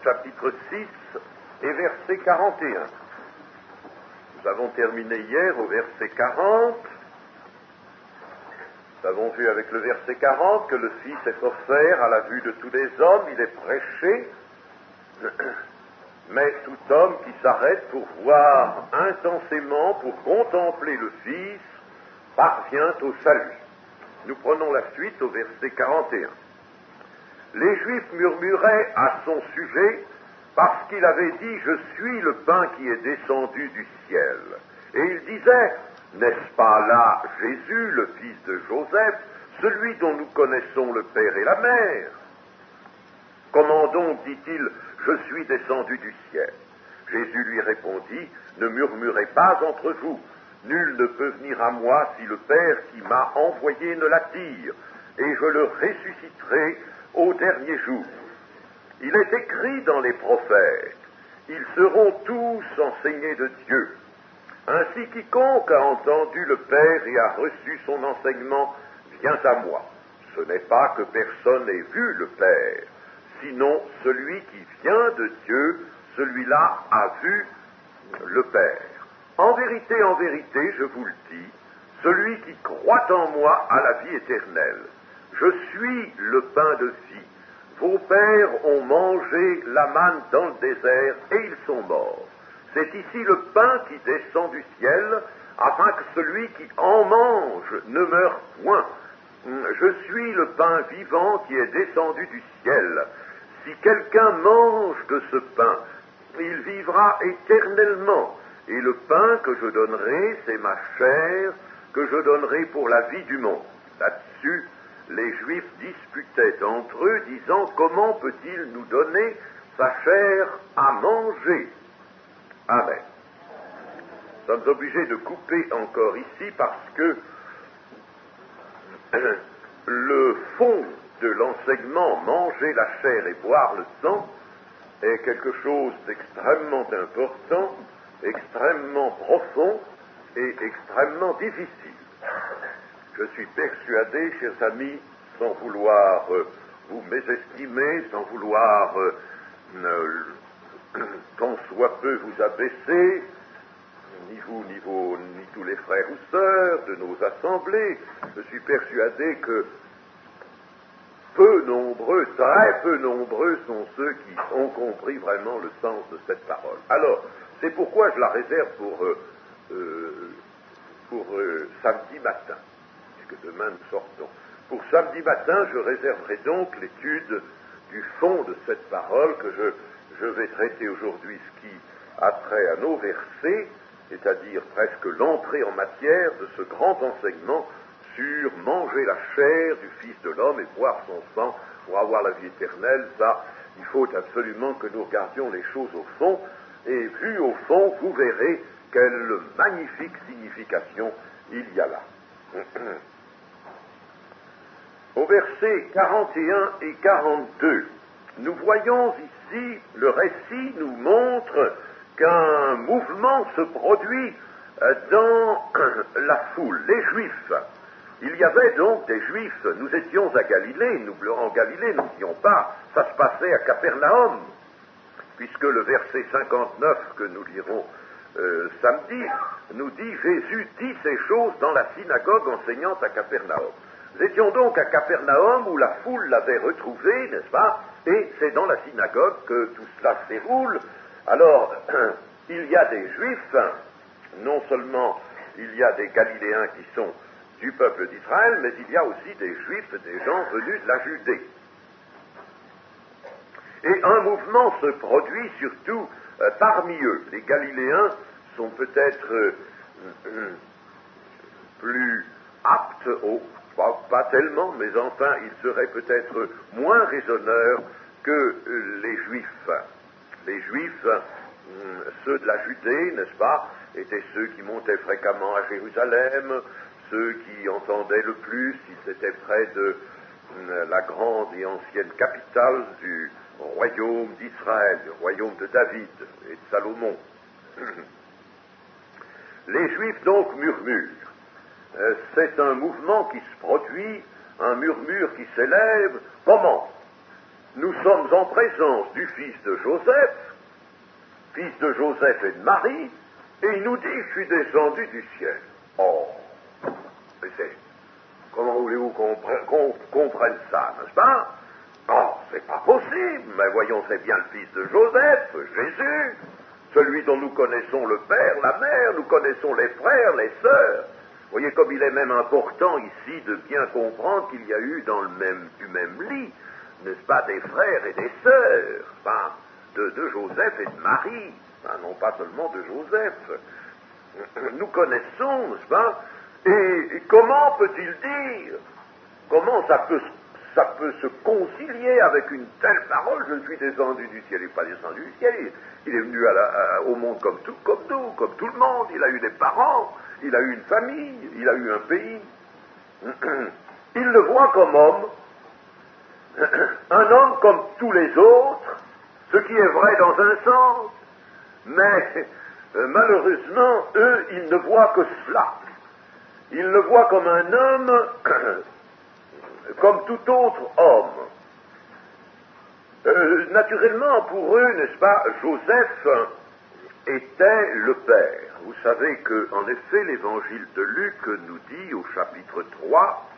chapitre 6 et verset 41. Nous avons terminé hier au verset 40. Nous avons vu avec le verset 40 que le Fils est offert à la vue de tous les hommes, il est prêché, mais tout homme qui s'arrête pour voir intensément, pour contempler le Fils, parvient au salut. Nous prenons la suite au verset 41. Les Juifs murmuraient à son sujet parce qu'il avait dit « Je suis le pain qui est descendu du ciel ». Et il disait « N'est-ce pas là Jésus, le fils de Joseph, celui dont nous connaissons le père et la mère ?» Comment donc, dit-il, « Je suis descendu du ciel ?» Jésus lui répondit « Ne murmurez pas entre vous. Nul ne peut venir à moi si le Père qui m'a envoyé ne l'attire, et je le ressusciterai au dernier jour. Il est écrit dans les prophètes, ils seront tous enseignés de Dieu. Ainsi quiconque a entendu le Père et a reçu son enseignement vient à moi. Ce n'est pas que personne ait vu le Père, sinon celui qui vient de Dieu, celui-là a vu le Père. En vérité, je vous le dis, celui qui croit en moi a la vie éternelle. Je suis le pain de vie. Vos pères ont mangé la manne dans le désert et ils sont morts. C'est ici le pain qui descend du ciel, afin que celui qui en mange ne meure point. Je suis le pain vivant qui est descendu du ciel. Si quelqu'un mange de ce pain, il vivra éternellement. Et le pain que je donnerai, c'est ma chair que je donnerai pour la vie du monde. Là-dessus, les Juifs disputaient entre eux, disant « Comment peut-il nous donner sa chair à manger ?» Amen. Nous sommes obligés de couper encore ici parce que le fond de l'enseignement « Manger la chair et boire le sang » est quelque chose d'extrêmement important, extrêmement profond et extrêmement difficile. Je suis persuadé, chers amis, sans vouloir vous mésestimer, sans vouloir tant soit peu vous abaisser, ni vous, ni tous les frères ou sœurs de nos assemblées, je suis persuadé que peu nombreux, très peu nombreux sont ceux qui ont compris vraiment le sens de cette parole. Alors, c'est pourquoi je la réserve pour samedi matin, puisque demain nous sortons. Pour samedi matin, je réserverai donc l'étude du fond de cette parole que je vais traiter aujourd'hui, ce qui a trait à nos versets, c'est-à-dire presque l'entrée en matière de ce grand enseignement sur manger la chair du Fils de l'homme et boire son sang pour avoir la vie éternelle. Ça, il faut absolument que nous regardions les choses au fond, et vu au fond, vous verrez quelle magnifique signification il y a là. Au verset 41 et 42, nous voyons ici, le récit nous montre qu'un mouvement se produit dans la foule, les Juifs. Il y avait donc des Juifs, nous étions à Galilée, en Galilée, nous n'étions pas, ça se passait à Capernaum, puisque le verset 59 que nous lirons samedi nous dit « Jésus dit ces choses dans la synagogue enseignant à Capernaum ». Nous étions donc à Capernaum où la foule l'avait retrouvé, n'est-ce pas? Et c'est dans la synagogue que tout cela se déroule. Alors, il y a des Juifs, non seulement il y a des Galiléens qui sont du peuple d'Israël, mais il y a aussi des Juifs, des gens venus de la Judée. Et un mouvement se produit surtout parmi eux. Les Galiléens sont peut-être plus aptes pas tellement, mais enfin, ils seraient peut-être moins raisonneurs que les Juifs. Les Juifs, ceux de la Judée, n'est-ce pas, étaient ceux qui montaient fréquemment à Jérusalem, ceux qui entendaient le plus, ils étaient près de la grande et ancienne capitale du royaume d'Israël, du royaume de David et de Salomon. Les Juifs donc murmurent. C'est un mouvement qui se produit, un murmure qui s'élève. Comment? nous sommes en présence du fils de Joseph et de Marie, et il nous dit, je suis descendu du ciel. Oh, mais comment voulez-vous qu'on comprenne ça, n'est-ce pas? Oh, c'est pas possible, mais voyons, c'est bien le fils de Joseph, Jésus, celui dont nous connaissons le père, la mère, nous connaissons les frères, les sœurs. Vous voyez comme il est même important ici de bien comprendre qu'il y a eu du même lit, n'est-ce pas, des frères et des sœurs, enfin, de Joseph et de Marie, enfin, non pas seulement de Joseph. Nous connaissons, n'est-ce pas, et comment peut-il dire, comment ça peut se concilier avec une telle parole? Je suis descendu du ciel. Il n'est pas descendu du ciel, il est venu au monde comme nous, comme tout le monde. Il a eu des parents, il a eu une famille, il a eu un pays. Il le voit comme homme, un homme comme tous les autres, ce qui est vrai dans un sens, mais malheureusement, eux, ils ne voient que cela. Ils le voient comme un homme, comme tout autre homme. Naturellement, pour eux, n'est-ce pas, Joseph était le Père. Vous savez que, en effet, l'évangile de Luc nous dit au chapitre 3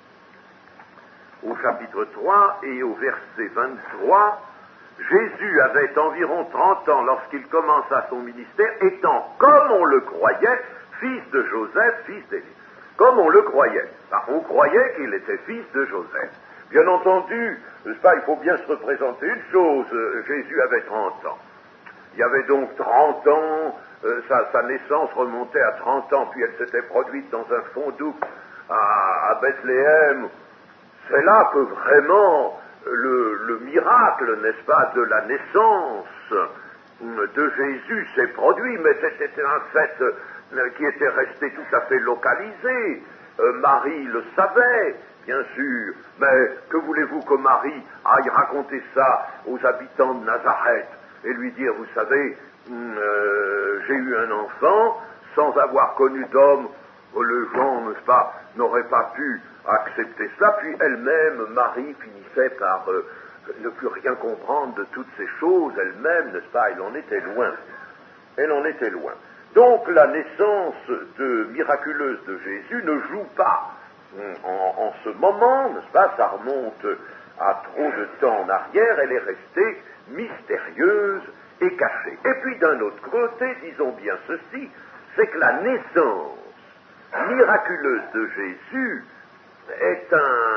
et au verset 23, Jésus avait environ 30 ans lorsqu'il commença son ministère, étant, comme on le croyait, fils de Joseph, fils d'Élie. Comme on le croyait. On croyait qu'il était fils de Joseph. Bien entendu, n'est-ce pas, il faut bien se représenter une chose, Jésus avait 30 ans. Il y avait donc 30 ans, sa naissance remontait à 30 ans, puis elle s'était produite dans un fondouk à Bethléem. C'est là que vraiment le miracle, n'est-ce pas, de la naissance de Jésus s'est produit, mais c'était un fait qui était resté tout à fait localisé. Marie le savait, bien sûr, mais que voulez-vous que Marie aille raconter ça aux habitants de Nazareth et lui dire, vous savez, j'ai eu un enfant, sans avoir connu d'homme, les gens, n'est-ce pas, n'auraient pas pu accepter cela, puis elle-même, Marie, finissait par ne plus rien comprendre de toutes ces choses, elle-même, n'est-ce pas, elle en était loin. Elle en était loin. Donc la naissance miraculeuse de Jésus ne joue pas en ce moment, n'est-ce pas, ça remonte à trop de temps en arrière, elle est restée mystérieuse et cachée. Et puis d'un autre côté, disons bien ceci, c'est que la naissance miraculeuse de Jésus est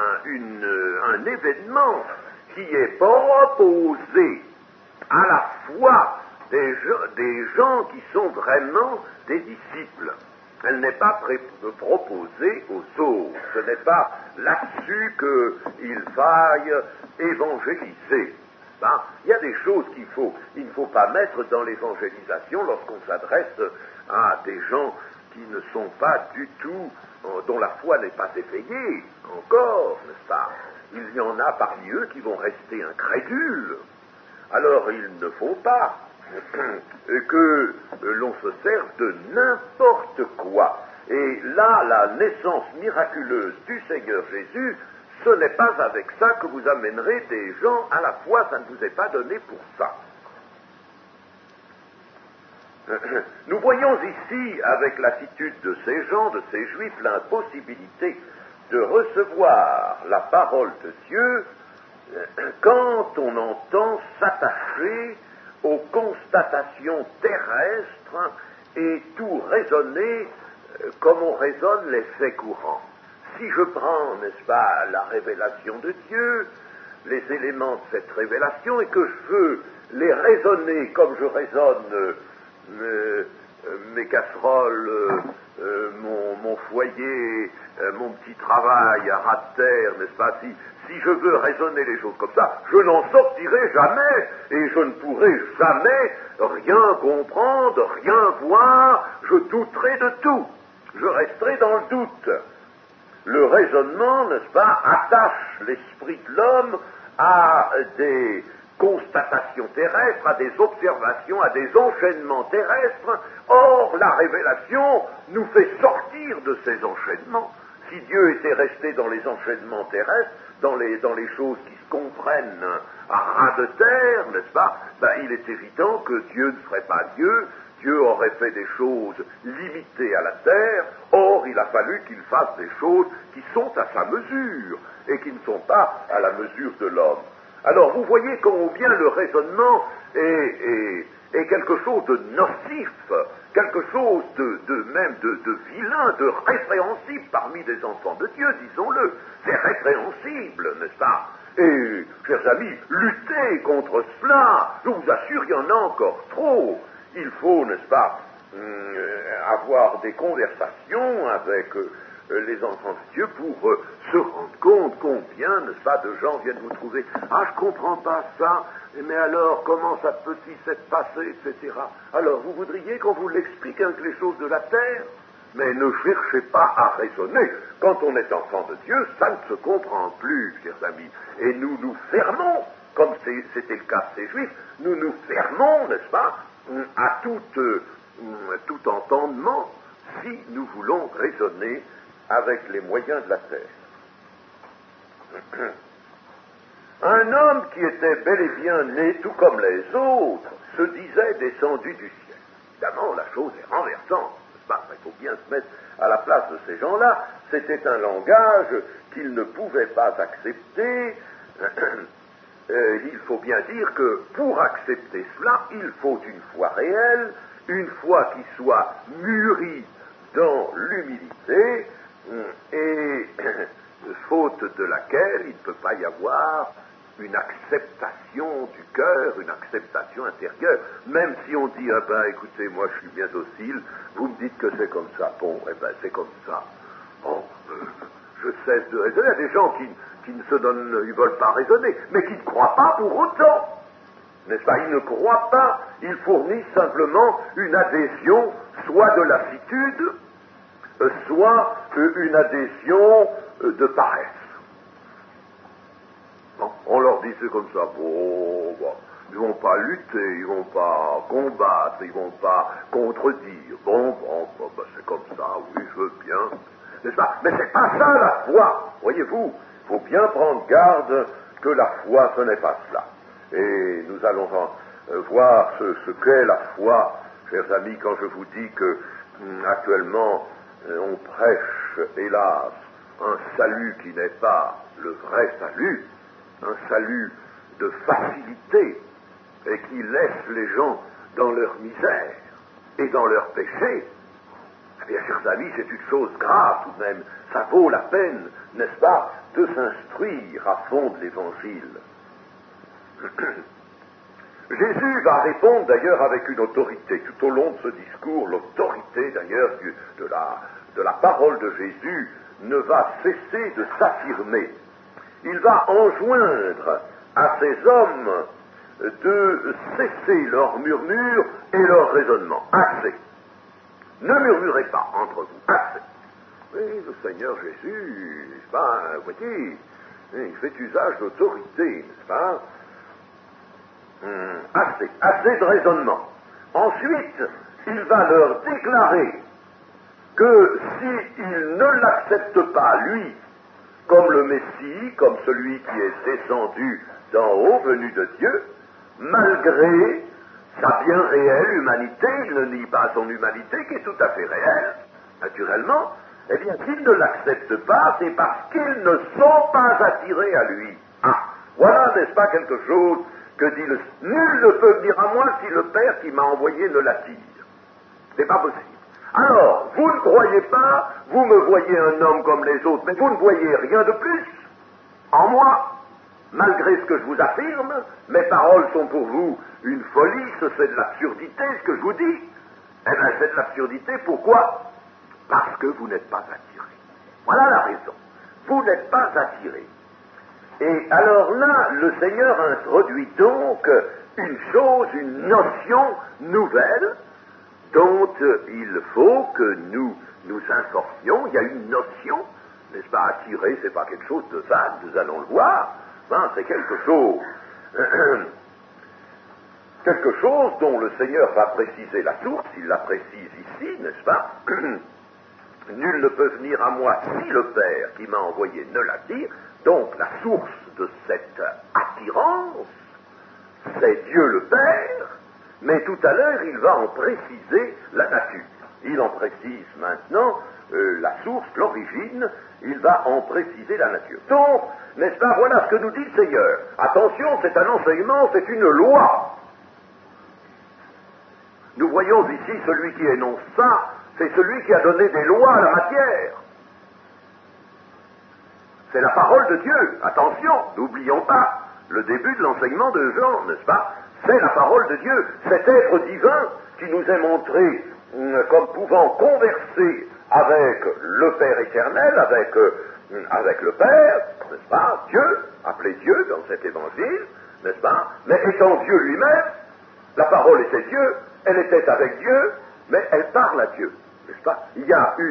un événement qui est proposé à la fois des gens qui sont vraiment des disciples. Elle n'est pas proposée aux autres. Ce n'est pas là-dessus qu'il faille évangéliser. Il y a des choses il ne faut pas mettre dans l'évangélisation lorsqu'on s'adresse à des gens qui ne sont pas du tout, dont la foi n'est pas éveillée encore, n'est-ce pas? Il y en a parmi eux qui vont rester incrédules. Alors il ne faut pas que l'on se serve de n'importe quoi. Et là, la naissance miraculeuse du Seigneur Jésus, ce n'est pas avec ça que vous amènerez des gens à la foi, ça ne vous est pas donné pour ça. Nous voyons ici, avec l'attitude de ces gens, de ces Juifs, l'impossibilité de recevoir la parole de Dieu quand on entend s'attacher aux constatations terrestres et tout raisonner comme on raisonne les faits courants. Si je prends, n'est-ce pas, la révélation de Dieu, les éléments de cette révélation, et que je veux les raisonner comme je raisonne mes casseroles, mon foyer, mon petit travail à ras de terre, n'est-ce pas, si je veux raisonner les choses comme ça, je n'en sortirai jamais, et je ne pourrai jamais rien comprendre, rien voir, je douterai de tout, je resterai dans le doute. Le raisonnement, n'est-ce pas, attache l'esprit de l'homme à des constatations terrestres, à des observations, à des enchaînements terrestres. Or, la révélation nous fait sortir de ces enchaînements. Si Dieu était resté dans les enchaînements terrestres, dans les choses qui se comprennent à ras de terre, n'est-ce pas, il est évident que Dieu ne serait pas Dieu. Dieu aurait fait des choses limitées à la terre, or il a fallu qu'il fasse des choses qui sont à sa mesure et qui ne sont pas à la mesure de l'homme. Alors vous voyez combien le raisonnement est quelque chose de nocif, quelque chose de vilain, de répréhensible parmi les enfants de Dieu, disons-le. C'est répréhensible, n'est-ce pas? Et, chers amis, lutter contre cela, je vous assure, il y en a encore trop. Il faut, n'est-ce pas, avoir des conversations avec les enfants de Dieu pour se rendre compte combien, n'est-ce pas, de gens viennent vous trouver. Ah, je comprends pas ça, mais alors, comment ça peut-il s'être passé, etc. Alors, vous voudriez qu'on vous l'explique avec les choses de la terre? Mais ne cherchez pas à raisonner. Quand on est enfant de Dieu, ça ne se comprend plus, chers amis. Et nous nous fermons, comme c'était le cas de ces Juifs, nous nous fermons, n'est-ce pas, à tout entendement, si nous voulons raisonner avec les moyens de la terre. Un homme qui était bel et bien né tout comme les autres se disait descendu du ciel. Évidemment, la chose est renversante, n'est-ce pas? Il faut bien se mettre à la place de ces gens-là. C'était un langage qu'ils ne pouvaient pas accepter. Il faut bien dire que pour accepter cela, il faut une foi réelle, une foi qui soit mûrie dans l'humilité, et faute de laquelle il ne peut pas y avoir une acceptation du cœur, une acceptation intérieure. Même si on dit, écoutez, moi je suis bien docile, vous me dites que c'est comme ça, bon, c'est comme ça. Bon, je cesse de raisonner. Il y a des gens qui ne se donnent, ils ne veulent pas raisonner, mais qui ne croient pas pour autant. N'est-ce pas? Ils ne croient pas, ils fournissent simplement une adhésion, soit de lassitude, soit une adhésion de paresse. Bon, on leur dit c'est comme ça, bon, ils vont pas lutter, ils vont pas combattre, ils vont pas contredire, c'est comme ça, oui, je veux bien, n'est-ce pas? Mais c'est pas ça la foi, voyez-vous, il faut bien prendre garde que la foi, ce n'est pas cela. Et nous allons voir ce qu'est la foi, chers amis, quand je vous dis que actuellement on prêche, hélas, un salut qui n'est pas le vrai salut, un salut de facilité, et qui laisse les gens dans leur misère et dans leur péché. Eh bien, chers amis, c'est une chose grave tout de même. Ça vaut la peine, n'est-ce pas, de s'instruire à fond de l'Évangile. Jésus va répondre d'ailleurs avec une autorité. Tout au long de ce discours, l'autorité d'ailleurs de la parole de Jésus ne va cesser de s'affirmer. Il va enjoindre à ces hommes de cesser leur murmure et leur raisonnement. Assez. Ne murmurez pas entre vous. Assez. Oui, le Seigneur Jésus, n'est-ce pas, vous voyez, il fait usage d'autorité, n'est-ce pas? Assez de raisonnement. Ensuite, il va leur déclarer que s'ils ne l'acceptent pas, lui, comme le Messie, comme celui qui est descendu d'en haut, venu de Dieu, malgré sa bien réelle humanité, il ne nie pas son humanité qui est tout à fait réelle, naturellement, eh bien, s'ils ne l'acceptent pas, c'est parce qu'ils ne sont pas attirés à lui. Ah, voilà, n'est-ce pas, quelque chose que dit le... Nul ne peut venir à moi si le Père qui m'a envoyé ne l'attire. C'est pas possible. Alors, vous ne croyez pas, vous me voyez un homme comme les autres, mais vous ne voyez rien de plus en moi. Malgré ce que je vous affirme, mes paroles sont pour vous une folie, c'est de l'absurdité ce que je vous dis. Eh bien, c'est de l'absurdité, pourquoi? Parce que vous n'êtes pas attiré. Voilà la raison. Vous n'êtes pas attiré. Et alors là, le Seigneur introduit donc une chose, une notion nouvelle dont il faut que nous nous informions. Il y a une notion, n'est-ce pas, attiré, c'est pas quelque chose de vague, nous allons le voir, c'est quelque chose dont le Seigneur va préciser la source, il la précise ici, n'est-ce pas? Nul ne peut venir à moi si le Père qui m'a envoyé ne l'attire. Donc la source de cette attirance, c'est Dieu le Père, mais tout à l'heure il va en préciser la nature. Il en précise maintenant la source, l'origine, il va en préciser la nature. Donc, n'est-ce pas, voilà ce que nous dit le Seigneur. Attention, c'est un enseignement, c'est une loi. Nous voyons ici celui qui énonce ça, c'est celui qui a donné des lois à la matière. C'est la parole de Dieu. Attention, n'oublions pas le début de l'enseignement de Jean, n'est-ce pas? C'est la parole de Dieu, cet être divin qui nous est montré comme pouvant converser avec le Père éternel, avec le Père, n'est-ce pas? Dieu, appelé Dieu dans cet évangile, n'est-ce pas? Mais étant Dieu lui-même, la parole était Dieu, elle était avec Dieu, mais elle parle à Dieu, n'est-ce pas? Il y a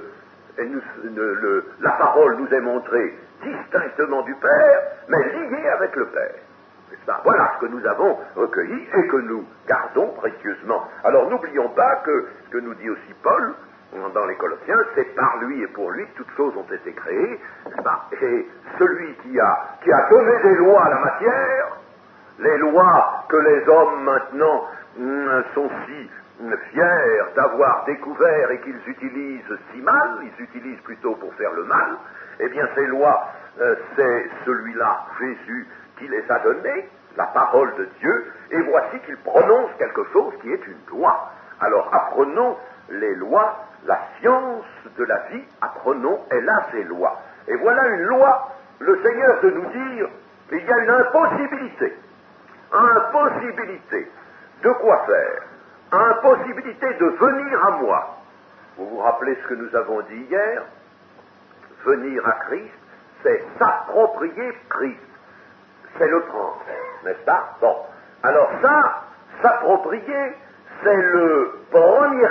la parole nous est montrée distinctement du Père, mais liée avec le Père. N'est-ce pas? Voilà ce que nous avons recueilli et que nous gardons précieusement. Alors n'oublions pas que ce que nous dit aussi Paul dans les Colossiens, c'est par lui et pour lui que toutes choses ont été créées, n'est-ce pas? Et celui qui a donné des lois à la matière, les lois que les hommes maintenant sont si fiers d'avoir découvert et qu'ils utilisent si mal, ils utilisent plutôt pour faire le mal, eh bien ces lois, c'est celui-là, Jésus, qui les a données, la parole de Dieu, et voici qu'il prononce quelque chose qui est une loi. Alors apprenons les lois, la science de la vie, apprenons, elle a ses lois. Et voilà une loi, le Seigneur de nous dire, il y a une impossibilité. Impossibilité. De quoi faire? Impossibilité de venir à moi. Vous vous rappelez ce que nous avons dit hier? Venir à Christ, c'est s'approprier Christ. C'est le prendre, n'est-ce pas? Bon. Alors ça, s'approprier, c'est le premier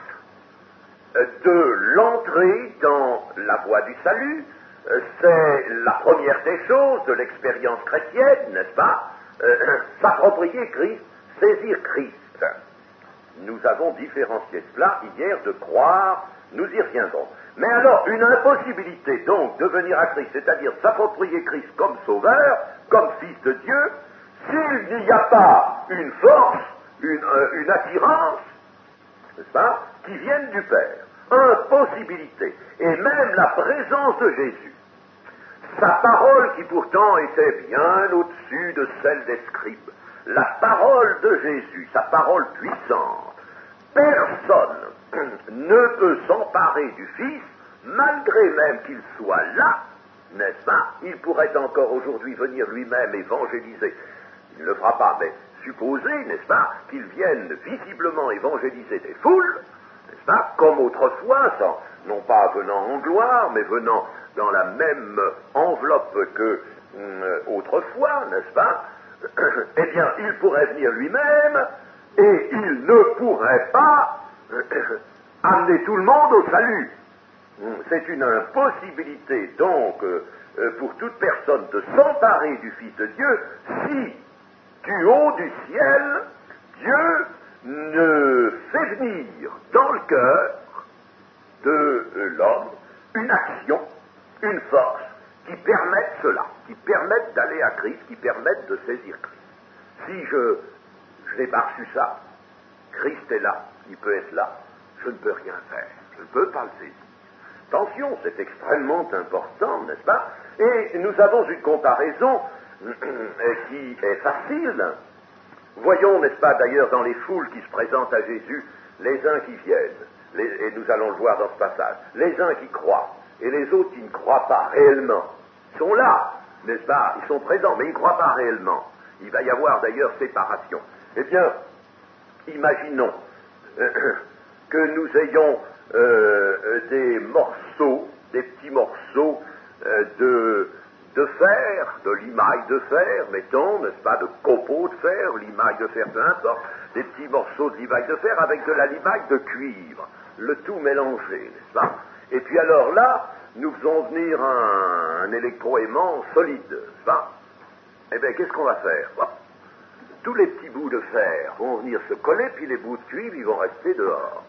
acte de l'entrée dans la voie du salut. C'est la première des choses de l'expérience chrétienne, n'est-ce pas? S'approprier Christ, saisir Christ. Nous avons différencié cela hier de croire, nous y reviendrons. Mais alors, une impossibilité donc de venir à Christ, c'est-à-dire s'approprier Christ comme sauveur, comme fils de Dieu, s'il n'y a pas une force, une attirance, n'est-ce pas, qui vienne du Père. Impossibilité. Et même la présence de Jésus. Sa parole qui pourtant était bien au-dessus de celle des scribes. La parole de Jésus, sa parole puissante. Personne ne peut s'emparer du Fils, malgré même qu'il soit là, n'est-ce pas? Il pourrait encore aujourd'hui venir lui-même évangéliser. Il ne le fera pas, mais supposer, n'est-ce pas, qu'il vienne visiblement évangéliser des foules, n'est-ce pas, comme autrefois, non pas venant en gloire, mais venant dans la même enveloppe que autrefois, n'est-ce pas? Eh bien, il pourrait venir lui-même, et il ne pourrait pas amener tout le monde au salut. C'est une impossibilité, donc, pour toute personne de s'emparer du Fils de Dieu, si, du haut du ciel, Dieu ne fait venir dans le cœur de l'homme une action, une force, qui permettent cela, qui permettent d'aller à Christ, qui permettent de saisir Christ. Si je n'ai pas reçu ça, Christ est là, il peut être là, je ne peux rien faire, je ne peux pas le saisir. Attention, c'est extrêmement important, n'est-ce pas? Et nous avons une comparaison qui est facile. Voyons, n'est-ce pas, d'ailleurs, dans les foules qui se présentent à Jésus, les uns qui viennent, et nous allons le voir dans ce passage, les uns qui croient, et les autres qui ne croient pas réellement. Ils sont là, n'est-ce pas? Ils sont présents, mais ils ne croient pas réellement. Il va y avoir d'ailleurs séparation. Eh bien, imaginons que nous ayons des morceaux, des petits morceaux de fer, de limaille de fer, mettons, n'est-ce pas, de copeaux de fer, limaille de fer, peu importe, des petits morceaux de limaille de fer avec de la limaille de cuivre, le tout mélangé, n'est-ce pas? Et puis alors là, nous faisons venir un électroaimant solide, n'est-ce pas? Eh bien, qu'est-ce qu'on va faire? Hop. Tous les petits bouts de fer vont venir se coller, puis les bouts de cuivre, ils vont rester dehors.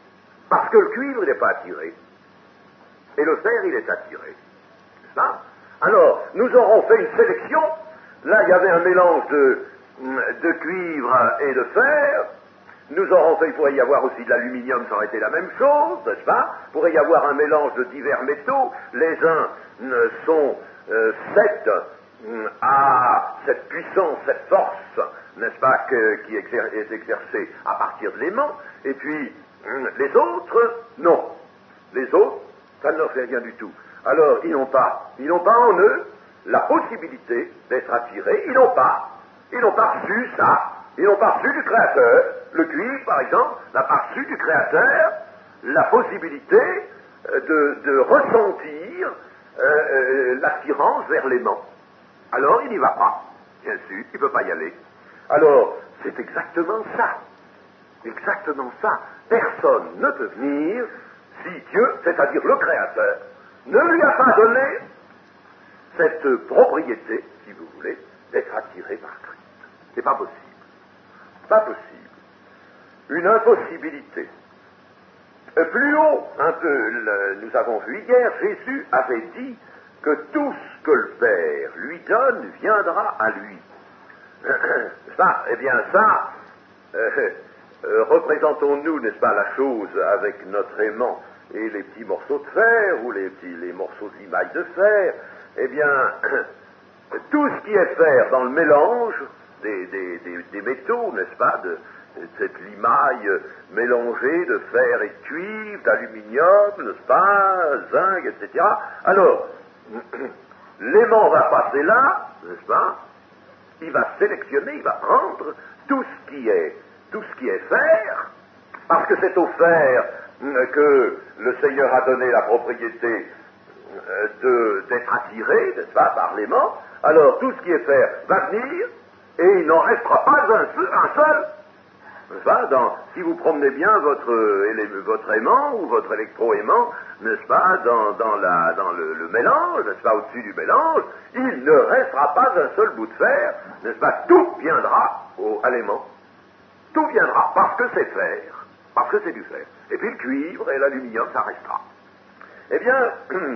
Parce que le cuivre, il n'est pas attiré. Et le fer, il est attiré. N'est-ce pas? Alors, nous aurons fait une sélection. Là, il y avait un mélange de cuivre et de fer. Nous aurons fait, il pourrait y avoir aussi de l'aluminium, ça aurait été la même chose, n'est-ce pas? Il pourrait y avoir un mélange de divers métaux. Les uns sont sept à cette puissance, cette force, n'est-ce pas, qui est exercée à partir de l'aimant. Et puis, les autres, non. Les autres, ça ne leur fait rien du tout. Alors, ils n'ont pas en eux la possibilité d'être attirés, ils n'ont pas reçu ça, ils n'ont pas reçu du Créateur. Le cuivre, par exemple, n'a pas reçu du Créateur la possibilité de ressentir l'attirance vers l'aimant. Alors, il n'y va pas, bien sûr, il ne peut pas y aller. Alors, c'est exactement ça. Exactement ça. Personne ne peut venir si Dieu, c'est-à-dire le Créateur, ne lui a pas donné cette propriété, si vous voulez, d'être attiré par Christ. C'est pas possible. Pas possible. Une impossibilité. Plus haut, un peu, nous avons vu hier, Jésus avait dit que tout ce que le Père lui donne viendra à lui. Ça, eh bien ça, représentons-nous, n'est-ce pas, la chose avec notre aimant et les petits morceaux de fer ou les morceaux d'émail de fer. Eh bien, tout ce qui est fer dans le mélange des métaux, n'est-ce pas, de cette limaille mélangée de fer et de cuivre, d'aluminium, n'est-ce pas, zinc, etc. Alors, l'aimant va passer là, n'est-ce pas, il va sélectionner, il va prendre tout ce qui est fer, parce que c'est au fer que le Seigneur a donné la propriété d'être attiré, n'est-ce pas, par l'aimant. Alors tout ce qui est fer va venir, et il n'en restera pas un seul. N'est-ce pas, si vous promenez bien votre aimant ou votre électro-aimant, n'est-ce pas, dans le mélange, n'est-ce pas, au-dessus du mélange, il ne restera pas un seul bout de fer, n'est-ce pas, tout viendra à l'aimant. Tout viendra parce que c'est fer, parce que c'est du fer. Et puis le cuivre et l'aluminium, ça restera. Eh bien,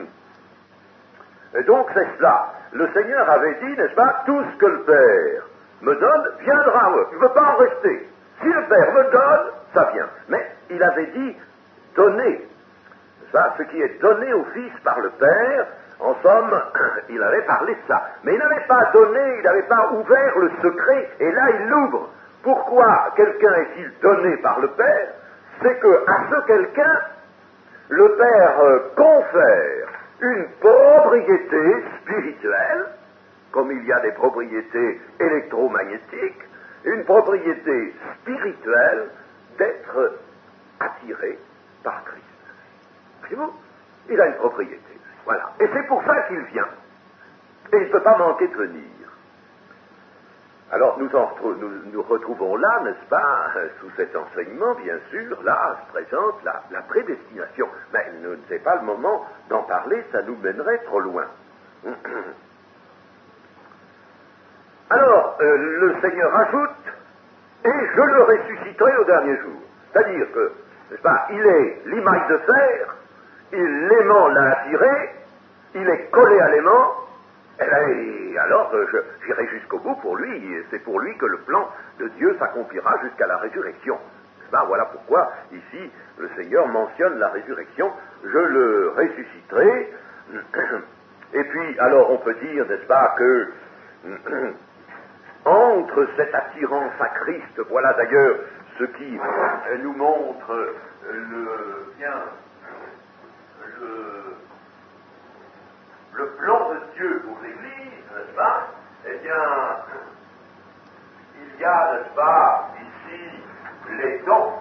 donc c'est cela. Le Seigneur avait dit, n'est-ce pas, tout ce que le Père me donne viendra à eux. Il ne veut pas en rester. Si le Père me donne, ça vient. Mais il avait dit donner. Ça, ce qui est donné au Fils par le Père, en somme, il avait parlé de ça. Mais il n'avait pas donné, il n'avait pas ouvert le secret, et là il l'ouvre. Pourquoi quelqu'un est-il donné par le Père? C'est que à ce quelqu'un, le Père confère une propriété spirituelle, comme il y a des propriétés électromagnétiques, une propriété spirituelle d'être attiré par Christ. Voyez-vous? Il a une propriété. Voilà. Et c'est pour ça qu'il vient. Et il ne peut pas manquer de venir. Alors nous retrouvons là, n'est-ce pas, sous cet enseignement, bien sûr, là se présente la prédestination. Mais ce n'est pas le moment d'en parler, ça nous mènerait trop loin. Alors, le Seigneur ajoute, et je le ressusciterai au dernier jour. C'est-à-dire que, n'est-ce pas, il est limaille de fer, l'aimant l'a attiré, il est collé à l'aimant, et alors j'irai jusqu'au bout pour lui, et c'est pour lui que le plan de Dieu s'accomplira jusqu'à la résurrection. Ben, voilà pourquoi, ici, le Seigneur mentionne la résurrection, je le ressusciterai, et puis, alors on peut dire, n'est-ce pas, que entre cette attirance à Christ, voilà d'ailleurs ce qui nous montre le plan de Dieu pour l'Église, n'est-ce pas? Eh bien, il y a, n'est-ce pas, ici, les dons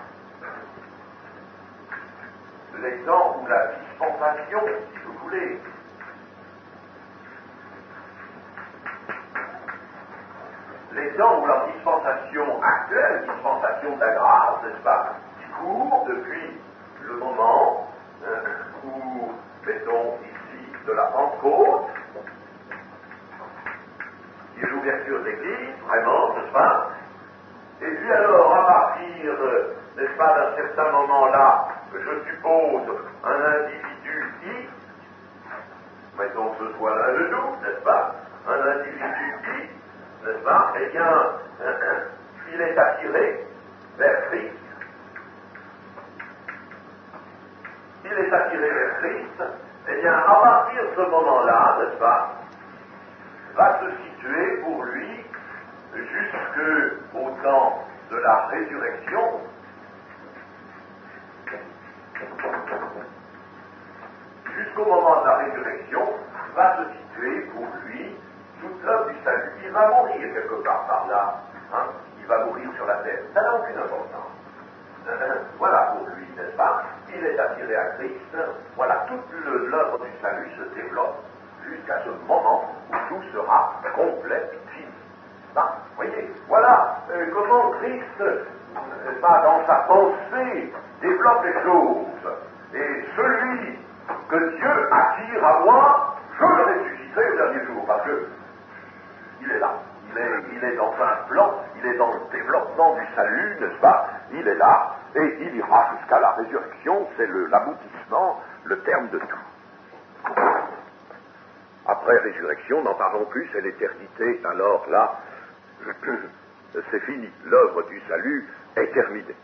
ou la dispensation, si vous voulez. Les dons ou la dispensation actuelle, dispensation de la grâce, n'est-ce pas, qui court depuis le moment où, mettons ici, de la Pentecôte, qui est l'ouverture de l'Église, vraiment, n'est-ce pas? Et puis alors, à partir, n'est-ce pas, d'un certain moment-là, je suppose, un individu X mettons que ce soit l'un de nous, n'est-ce pas, un individu qui, n'est-ce pas, eh bien, il est attiré vers Christ. Il est attiré vers Christ, eh bien, à partir de ce moment-là, n'est-ce pas, va se situer pour lui jusqu'au temps de la résurrection. Jusqu'au moment de la résurrection, va se situer pour lui toute l'œuvre du salut. Il va mourir quelque part par là, hein? Il va mourir sur la terre. Ça n'a aucune importance. Voilà pour lui, n'est-ce pas? Il est attiré à Christ. Voilà, toute l'œuvre du salut se développe jusqu'à ce moment où tout sera complet, fini. Bah, voyez, voilà comment Christ, n'est-ce pas, dans sa pensée, développe les choses. Et celui que Dieu attire à moi, je le ressusciterai au dernier jour, parce que il est là. Il est dans un plan, il est dans le développement du salut, n'est-ce pas? Il est là, et il ira jusqu'à la résurrection, c'est l'aboutissement, le terme de tout. Après résurrection, n'en parlons plus, c'est l'éternité, alors là, c'est fini, l'œuvre du salut est terminée.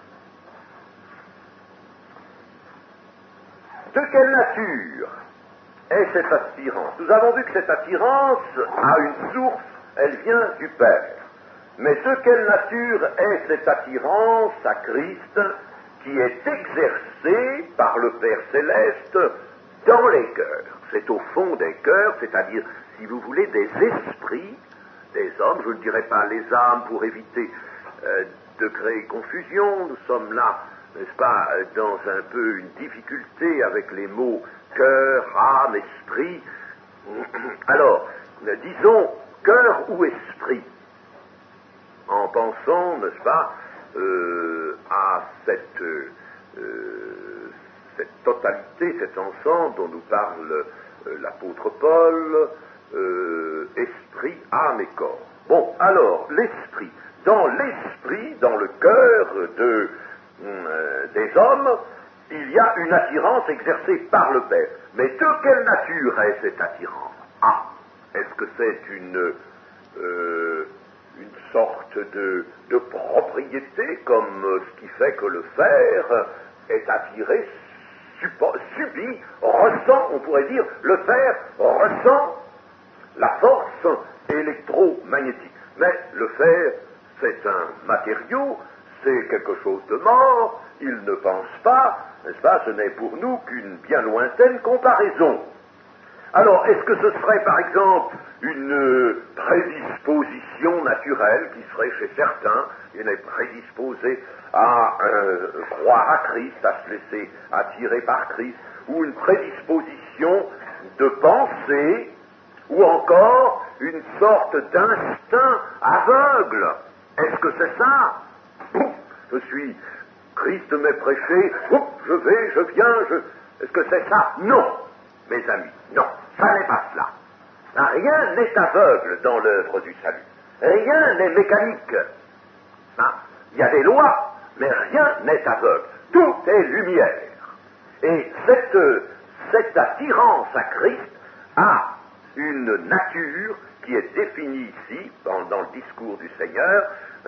De quelle nature est cette attirance? Nous avons vu que cette attirance a une source, elle vient du Père. Mais de quelle nature est cette attirance à Christ qui est exercée par le Père Céleste dans les cœurs? C'est au fond des cœurs, c'est-à-dire, si vous voulez, des esprits, des hommes, je ne dirais pas les âmes pour éviter de créer confusion, nous sommes là, n'est-ce pas, dans un peu une difficulté avec les mots cœur, âme, esprit. Alors, disons cœur ou esprit, en pensant, n'est-ce pas, à cette totalité, cet ensemble dont nous parle l'apôtre Paul, esprit, âme et corps. Bon, alors, l'esprit, dans le cœur des hommes, il y a une attirance exercée par le Père. Mais de quelle nature est cette attirance? Ah, est-ce que c'est une sorte de propriété, comme ce qui fait que le fer est attiré, subit, ressent, on pourrait dire, le fer ressent la force électromagnétique. Mais le fer, c'est un matériau, c'est quelque chose de mort, il ne pense pas, n'est-ce pas, ce n'est pour nous qu'une bien lointaine comparaison. Alors, est-ce que ce serait, par exemple, une prédisposition naturelle qui serait chez certains, il est prédisposé à croire à Christ, à se laisser attirer par Christ, ou une prédisposition de pensée, ou encore une sorte d'instinct aveugle? Est-ce que c'est ça? Christ m'est prêché, je vais, je viens, est-ce que c'est ça? Non, mes amis, non, ça n'est pas cela. Rien n'est aveugle dans l'œuvre du salut. Rien n'est mécanique. Il y a des lois, mais rien n'est aveugle. Tout est lumière. Et cette attirance à Christ a une nature qui est définie ici, dans le discours du Seigneur.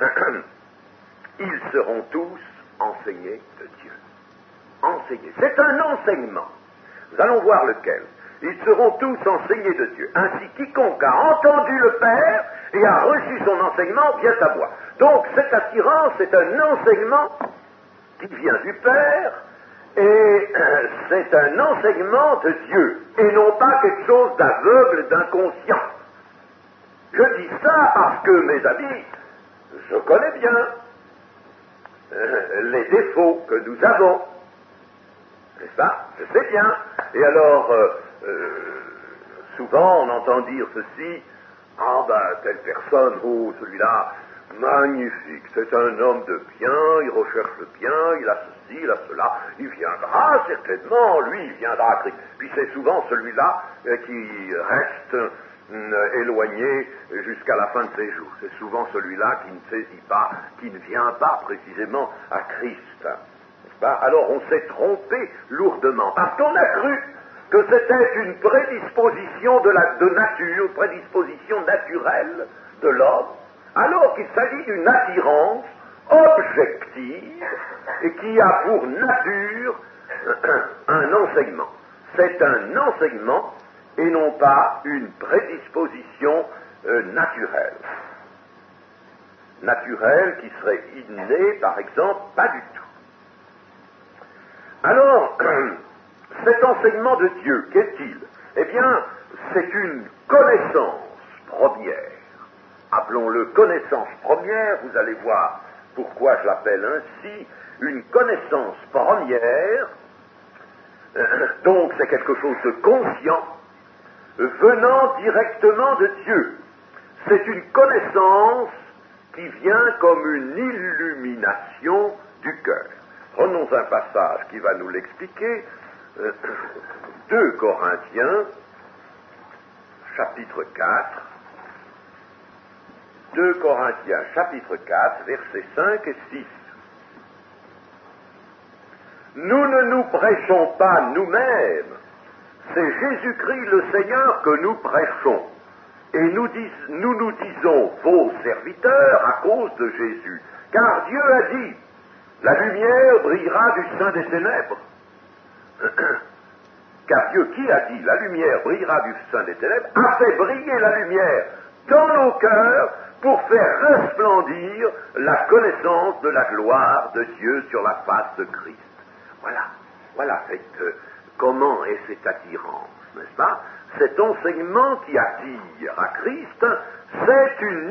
Ils seront tous enseignés de Dieu. Enseignés. C'est un enseignement. Nous allons voir lequel. Ils seront tous enseignés de Dieu. Ainsi, quiconque a entendu le Père et a reçu son enseignement vient à moi. Donc, cette attirance est un enseignement qui vient du Père et c'est un enseignement de Dieu et non pas quelque chose d'aveugle, d'inconscient. Je dis ça parce que, mes amis, je connais bien les défauts que nous avons. N'est-ce pas? Je sais bien. Et alors, souvent on entend dire ceci, telle personne, celui-là, magnifique, c'est un homme de bien, il recherche le bien, il a ceci, il a cela, il viendra certainement, lui, il viendra à Christ. Puis c'est souvent celui-là qui reste éloigné jusqu'à la fin de ses jours. C'est souvent celui-là qui ne saisit pas, qui ne vient pas précisément à Christ. N'est-ce pas? Alors on s'est trompé lourdement, parce qu'on a cru que c'était une prédisposition de nature, prédisposition naturelle de l'homme, alors qu'il s'agit d'une attirance objective et qui a pour nature un enseignement. C'est un enseignement et non pas une prédisposition naturelle. Naturelle qui serait innée, par exemple, pas du tout. Alors, cet enseignement de Dieu, qu'est-il? Eh bien, c'est une connaissance première. Appelons-le connaissance première, vous allez voir pourquoi je l'appelle ainsi, une connaissance première, donc c'est quelque chose de conscient, venant directement de Dieu. C'est une connaissance qui vient comme une illumination du cœur. Prenons un passage qui va nous l'expliquer, 2 Corinthiens, chapitre 4, 2 Corinthiens, chapitre 4, versets 5 et 6. Nous ne nous prêchons pas nous-mêmes, c'est Jésus-Christ le Seigneur que nous prêchons. Et nous disons vos serviteurs à cause de Jésus. Car Dieu a dit, la lumière brillera du sein des ténèbres. Car Dieu, qui a dit, la lumière brillera du sein des ténèbres, a fait briller la lumière dans nos cœurs pour faire resplendir la connaissance de la gloire de Dieu sur la face de Christ. Voilà comment est cette attirance, n'est-ce pas? Cet enseignement qui attire à Christ, c'est une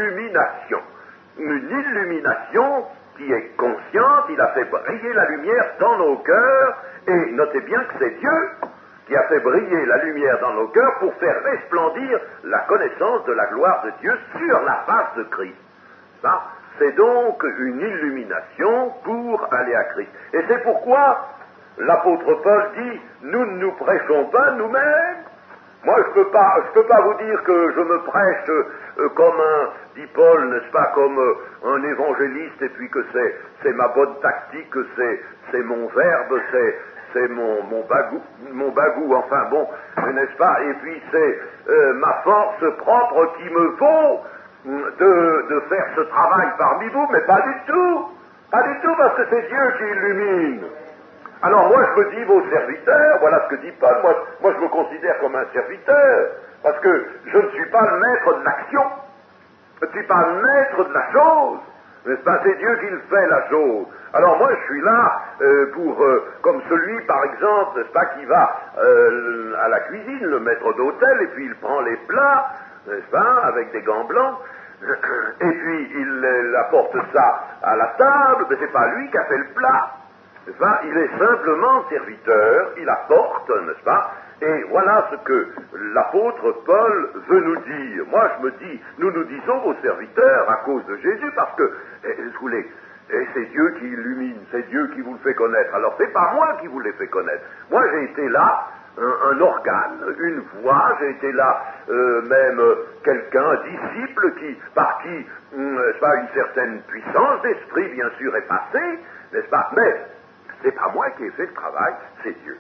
illumination qui est consciente. Il a fait briller la lumière dans nos cœurs, et notez bien que c'est Dieu qui a fait briller la lumière dans nos cœurs pour faire resplendir la connaissance de la gloire de Dieu sur la face de Christ. Ça, c'est donc une illumination pour aller à Christ. Et c'est pourquoi l'apôtre Paul dit, nous ne nous prêchons pas nous-mêmes. Moi, je peux pas vous dire que je me prêche comme dit Paul, n'est-ce pas, comme un évangéliste, et puis que c'est ma bonne tactique, que c'est mon verbe, c'est mon bagou, enfin bon, n'est-ce pas, et puis c'est ma force propre qui me vaut de faire ce travail parmi vous, mais pas du tout, parce que c'est Dieu qui illumine. Alors moi je me dis vos serviteurs, voilà ce que dit Paul, moi je me considère comme un serviteur, parce que je ne suis pas le maître de l'action, je ne suis pas le maître de la chose, n'est-ce pas, c'est Dieu qui le fait la chose. Alors moi je suis là comme celui par exemple, n'est-ce pas, qui va à la cuisine, le maître d'hôtel, et puis il prend les plats, n'est-ce pas, avec des gants blancs, et puis il apporte ça à la table, mais c'est pas lui qui a fait le plat. N'est-ce pas? Il est simplement serviteur, il apporte, n'est-ce pas? Et voilà ce que l'apôtre Paul veut nous dire. Moi, je me dis, nous disons vos serviteurs à cause de Jésus, parce que, c'est Dieu qui illumine, c'est Dieu qui vous le fait connaître. Alors, c'est pas moi qui vous l'ai fait connaître. Moi, j'ai été là, un organe, une voix, j'ai été là, même quelqu'un, un disciple par qui, n'est-ce pas, une certaine puissance d'esprit, bien sûr, est passée, n'est-ce pas? Mais, c'est pas moi qui ai fait le travail, c'est Dieu.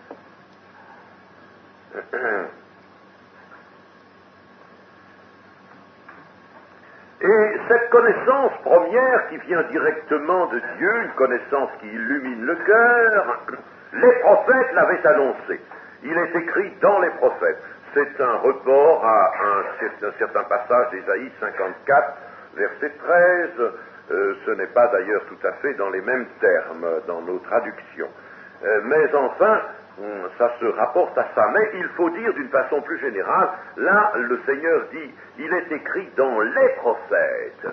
Et cette connaissance première qui vient directement de Dieu, une connaissance qui illumine le cœur, les prophètes l'avaient annoncé. Il est écrit dans les prophètes. C'est un report à un certain passage d'Ésaïe 54, verset 13. Ce n'est pas d'ailleurs tout à fait dans les mêmes termes dans nos traductions. Mais enfin, ça se rapporte à ça. Mais il faut dire d'une façon plus générale, là, le Seigneur dit, il est écrit dans les prophètes.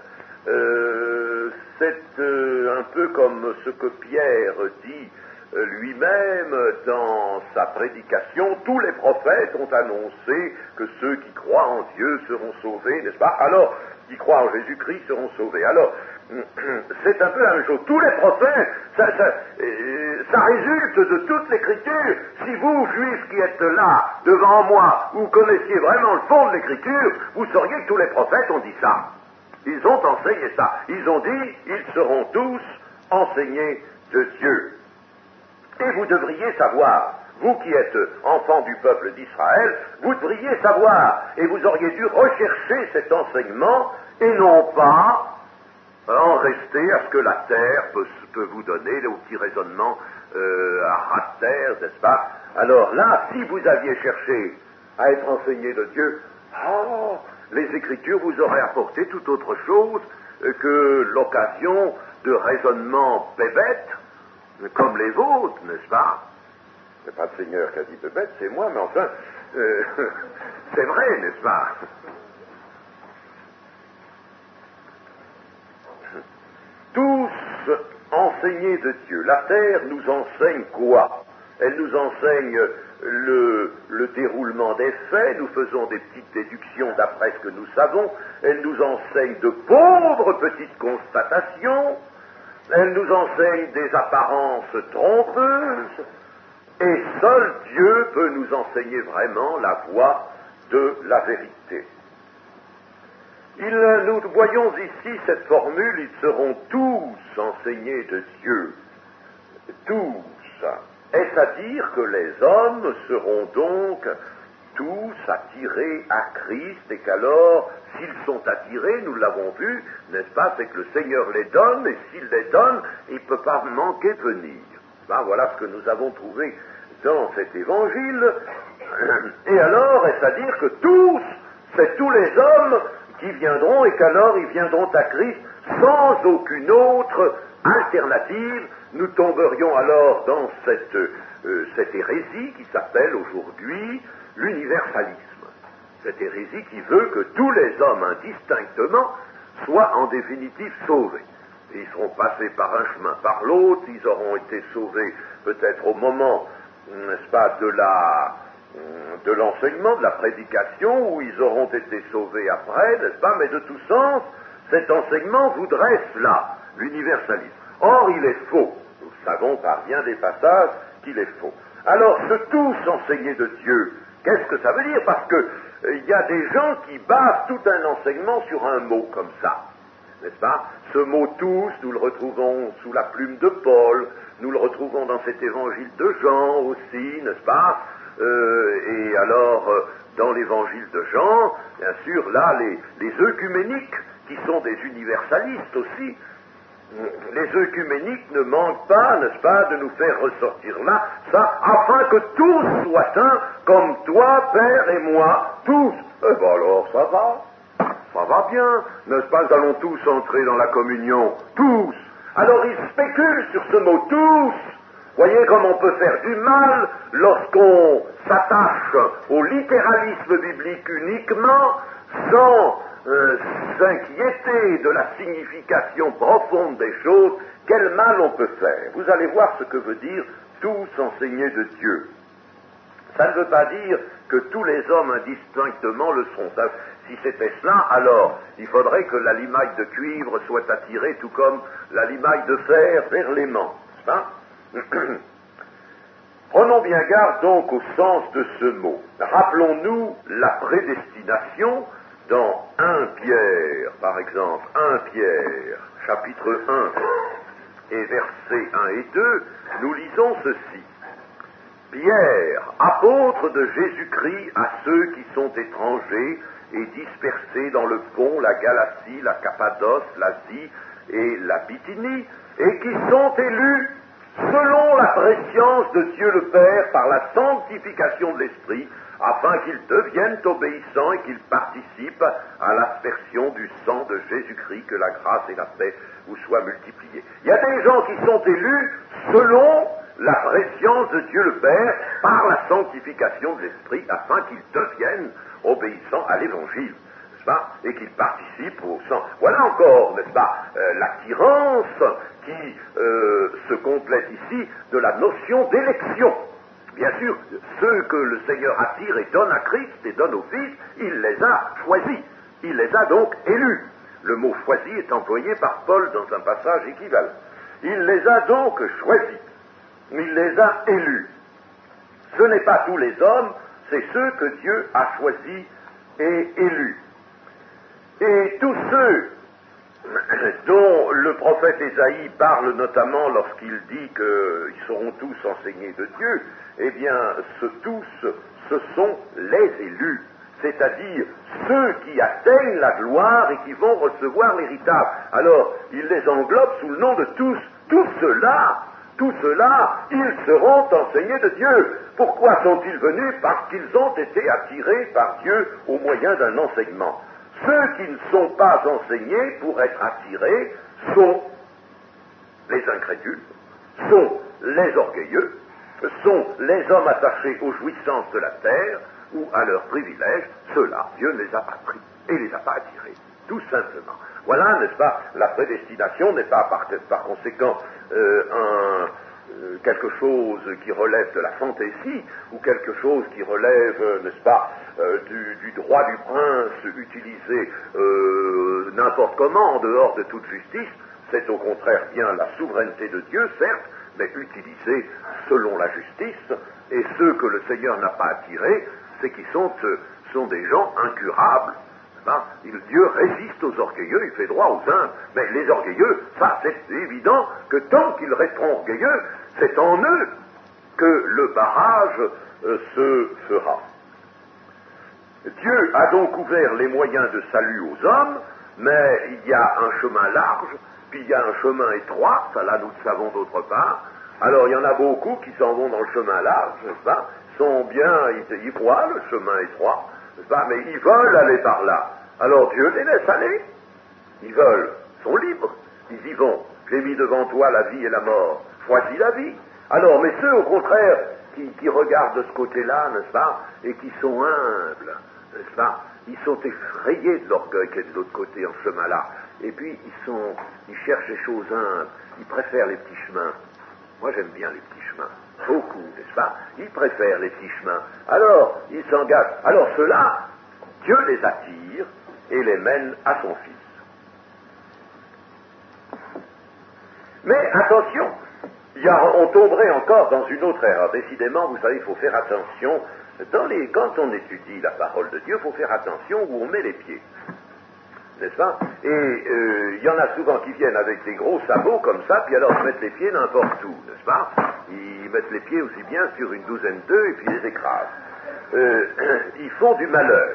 C'est un peu comme ce que Pierre dit lui-même dans sa prédication. Tous les prophètes ont annoncé que ceux qui croient en Dieu seront sauvés, n'est-ce pas? Alors, qui croient en Jésus-Christ seront sauvés. Alors, c'est un peu la même chose. Tous les prophètes, ça résulte de toute l'Écriture. Si vous, juifs qui êtes là, devant moi, vous connaissiez vraiment le fond de l'Écriture, vous sauriez que tous les prophètes ont dit ça. Ils ont enseigné ça. Ils ont dit, ils seront tous enseignés de Dieu. Et vous devriez savoir, vous qui êtes enfants du peuple d'Israël, vous devriez savoir, et vous auriez dû rechercher cet enseignement, et non pas en rester à ce que la terre peut vous donner, au petit raisonnement à ras de terre, n'est-ce pas? Alors là, si vous aviez cherché à être enseigné de Dieu, les Écritures vous auraient apporté tout autre chose que l'occasion de raisonnements bébêtes, comme les vôtres, n'est-ce pas? C'est pas le Seigneur qui a dit bébête, c'est moi, mais enfin, c'est vrai, n'est-ce pas? Tous enseignés de Dieu. La terre nous enseigne quoi? Elle nous enseigne le déroulement des faits, nous faisons des petites déductions d'après ce que nous savons, elle nous enseigne de pauvres petites constatations, elle nous enseigne des apparences trompeuses, et seul Dieu peut nous enseigner vraiment la voie de la vérité. Nous voyons ici cette formule, ils seront tous enseignés de Dieu. Tous. Est-ce à dire que les hommes seront donc tous attirés à Christ et qu'alors, s'ils sont attirés, nous l'avons vu, n'est-ce pas, c'est que le Seigneur les donne, et s'il les donne, il ne peut pas manquer de venir. Ben, voilà ce que nous avons trouvé dans cet évangile. Et alors, est-ce à dire que tous, c'est tous les hommes qui viendront et qu'alors ils viendront à Christ sans aucune autre alternative? Nous tomberions alors dans cette hérésie qui s'appelle aujourd'hui l'universalisme. Cette hérésie qui veut que tous les hommes indistinctement soient en définitive sauvés. Ils seront passés par un chemin, par l'autre, ils auront été sauvés peut-être au moment, n'est-ce pas, de l'enseignement, de la prédication, où ils auront été sauvés après, n'est-ce pas, mais de tout sens, cet enseignement voudrait cela, l'universalisme. Or, il est faux. Nous savons par bien des passages qu'il est faux. Alors, ce tous enseigné de Dieu, qu'est-ce que ça veut dire? Parce que il y a des gens qui basent tout un enseignement sur un mot comme ça, n'est-ce pas? Ce mot tous, nous le retrouvons sous la plume de Paul, nous le retrouvons dans cet évangile de Jean aussi, n'est-ce pas? Et alors, dans l'évangile de Jean, bien sûr, là, les œcuméniques, qui sont des universalistes aussi, les œcuméniques ne manquent pas, n'est-ce pas, de nous faire ressortir là, ça, afin que tous soient saints, comme toi, Père, et moi, tous. Eh ben alors, ça va bien, n'est-ce pas, nous allons tous entrer dans la communion, tous. Alors ils spéculent sur ce mot tous. Voyez comme on peut faire du mal lorsqu'on s'attache au littéralisme biblique uniquement, sans s'inquiéter de la signification profonde des choses. Quel mal on peut faire? Vous allez voir ce que veut dire tous enseignés de Dieu. Ça ne veut pas dire que tous les hommes indistinctement le seront. Si c'était cela, alors il faudrait que la limaille de cuivre soit attirée tout comme la limaille de fer vers l'aimant. Hein? Prenons bien garde donc au sens de ce mot. Rappelons-nous la prédestination dans 1 Pierre, par exemple, 1 Pierre, chapitre 1, et versets 1 et 2, nous lisons ceci. Pierre, apôtre de Jésus-Christ à ceux qui sont étrangers et dispersés dans le Pont, la Galatie, la Cappadoce, l'Asie et la Bithynie, et qui sont élus selon la préscience de Dieu le Père par la sanctification de l'Esprit, afin qu'ils deviennent obéissants et qu'ils participent à l'aspersion du sang de Jésus-Christ, que la grâce et la paix vous soient multipliées. Il y a des gens qui sont élus selon la préscience de Dieu le Père par la sanctification de l'Esprit, afin qu'ils deviennent obéissants à l'Évangile, n'est-ce pas, et qu'ils participent au sang. Voilà encore, n'est-ce pas, l'attirance qui se complète ici de la notion d'élection. Bien sûr, ceux que le Seigneur attire et donne à Christ et donne au Fils, il les a choisis, il les a donc élus. Le mot choisi est employé par Paul dans un passage équivalent. Il les a donc choisis, il les a élus. Ce n'est pas tous les hommes, c'est ceux que Dieu a choisis et élus. Et tous ceux dont le prophète prophète Ésaïe parle notamment lorsqu'il dit qu'ils seront tous enseignés de Dieu, eh bien, ce sont les élus, c'est-à-dire ceux qui atteignent la gloire et qui vont recevoir l'héritage. Alors, il les englobe sous le nom de tous. Tous ceux-là, ils seront enseignés de Dieu. Pourquoi sont-ils venus? Parce qu'ils ont été attirés par Dieu au moyen d'un enseignement. Ceux qui ne sont pas enseignés pour être attirés sont les incrédules, sont les orgueilleux, sont les hommes attachés aux jouissances de la terre ou à leurs privilèges. Ceux-là, Dieu ne les a pas pris et les a pas attirés, tout simplement. Voilà, n'est-ce pas, la prédestination n'est pas par conséquent quelque chose qui relève de la fantaisie ou quelque chose qui relève, n'est-ce pas, du droit du prince utilisé n'importe comment, en dehors de toute justice. C'est au contraire bien la souveraineté de Dieu, certes, mais utilisée selon la justice, et ceux que le Seigneur n'a pas attirés, c'est qu'ils sont des gens incurables. Dieu résiste aux orgueilleux, il fait droit aux humbles. Mais les orgueilleux, ça c'est évident que tant qu'ils resteront orgueilleux, c'est en eux que le barrage se fera. Dieu a donc ouvert les moyens de salut aux hommes, mais il y a un chemin large, puis il y a un chemin étroit, ça là nous le savons d'autre part. Alors il y en a beaucoup qui s'en vont dans le chemin large, n'est-ce pas, sont bien, ils voient le chemin étroit, n'est-ce pas, mais ils veulent aller par là. Alors Dieu les laisse aller. Ils veulent, sont libres, ils y vont. J'ai mis devant toi la vie et la mort, choisis la vie. Alors, mais ceux au contraire qui regardent de ce côté-là, n'est-ce pas, et qui sont humbles, n'est-ce pas, ils sont effrayés de l'orgueil qui est de l'autre côté, en ce chemin-là. Et puis, ils cherchent les choses humbles, ils préfèrent les petits chemins. Moi, j'aime bien les petits chemins, beaucoup, n'est-ce pas? Ils préfèrent les petits chemins. Alors, ils s'engagent. Alors, ceux-là, Dieu les attire et les mène à son Fils. Mais attention, on tomberait encore dans une autre erreur. Décidément, vous savez, il faut faire attention. Quand on étudie la parole de Dieu, il faut faire attention où on met les pieds. N'est-ce pas? Et il y en a souvent qui viennent avec des gros sabots comme ça, puis alors ils mettent les pieds n'importe où, n'est-ce pas? Ils mettent les pieds aussi bien sur une douzaine d'œufs et puis les écrasent. Ils font du malheur.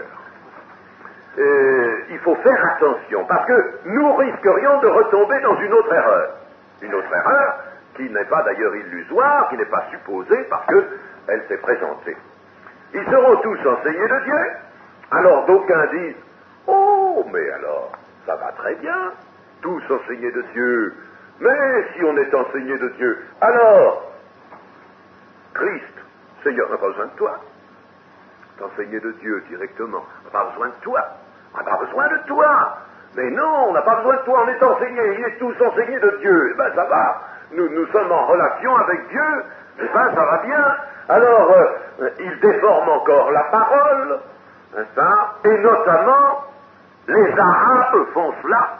Il faut faire attention, parce que nous risquerions de retomber dans une autre erreur. Une autre erreur qui n'est pas d'ailleurs illusoire, qui n'est pas supposée, parce qu'elle s'est présentée. Ils seront tous enseignés de Dieu. Alors d'aucuns disent, oh, mais alors, ça va très bien, tous enseignés de Dieu. Mais si on est enseigné de Dieu, alors, Christ, Seigneur n'a pas besoin de toi. T'enseigner de Dieu directement, on n'a pas besoin de toi. On n'a pas besoin de toi. Mais non, on n'a pas besoin de toi, on est enseigné, il est tous enseignés de Dieu. Eh ben ça va, nous sommes en relation avec Dieu, eh ben ça va bien. Alors, il déforme encore la parole, n'est-ce pas? Et notamment, les Arabes font cela.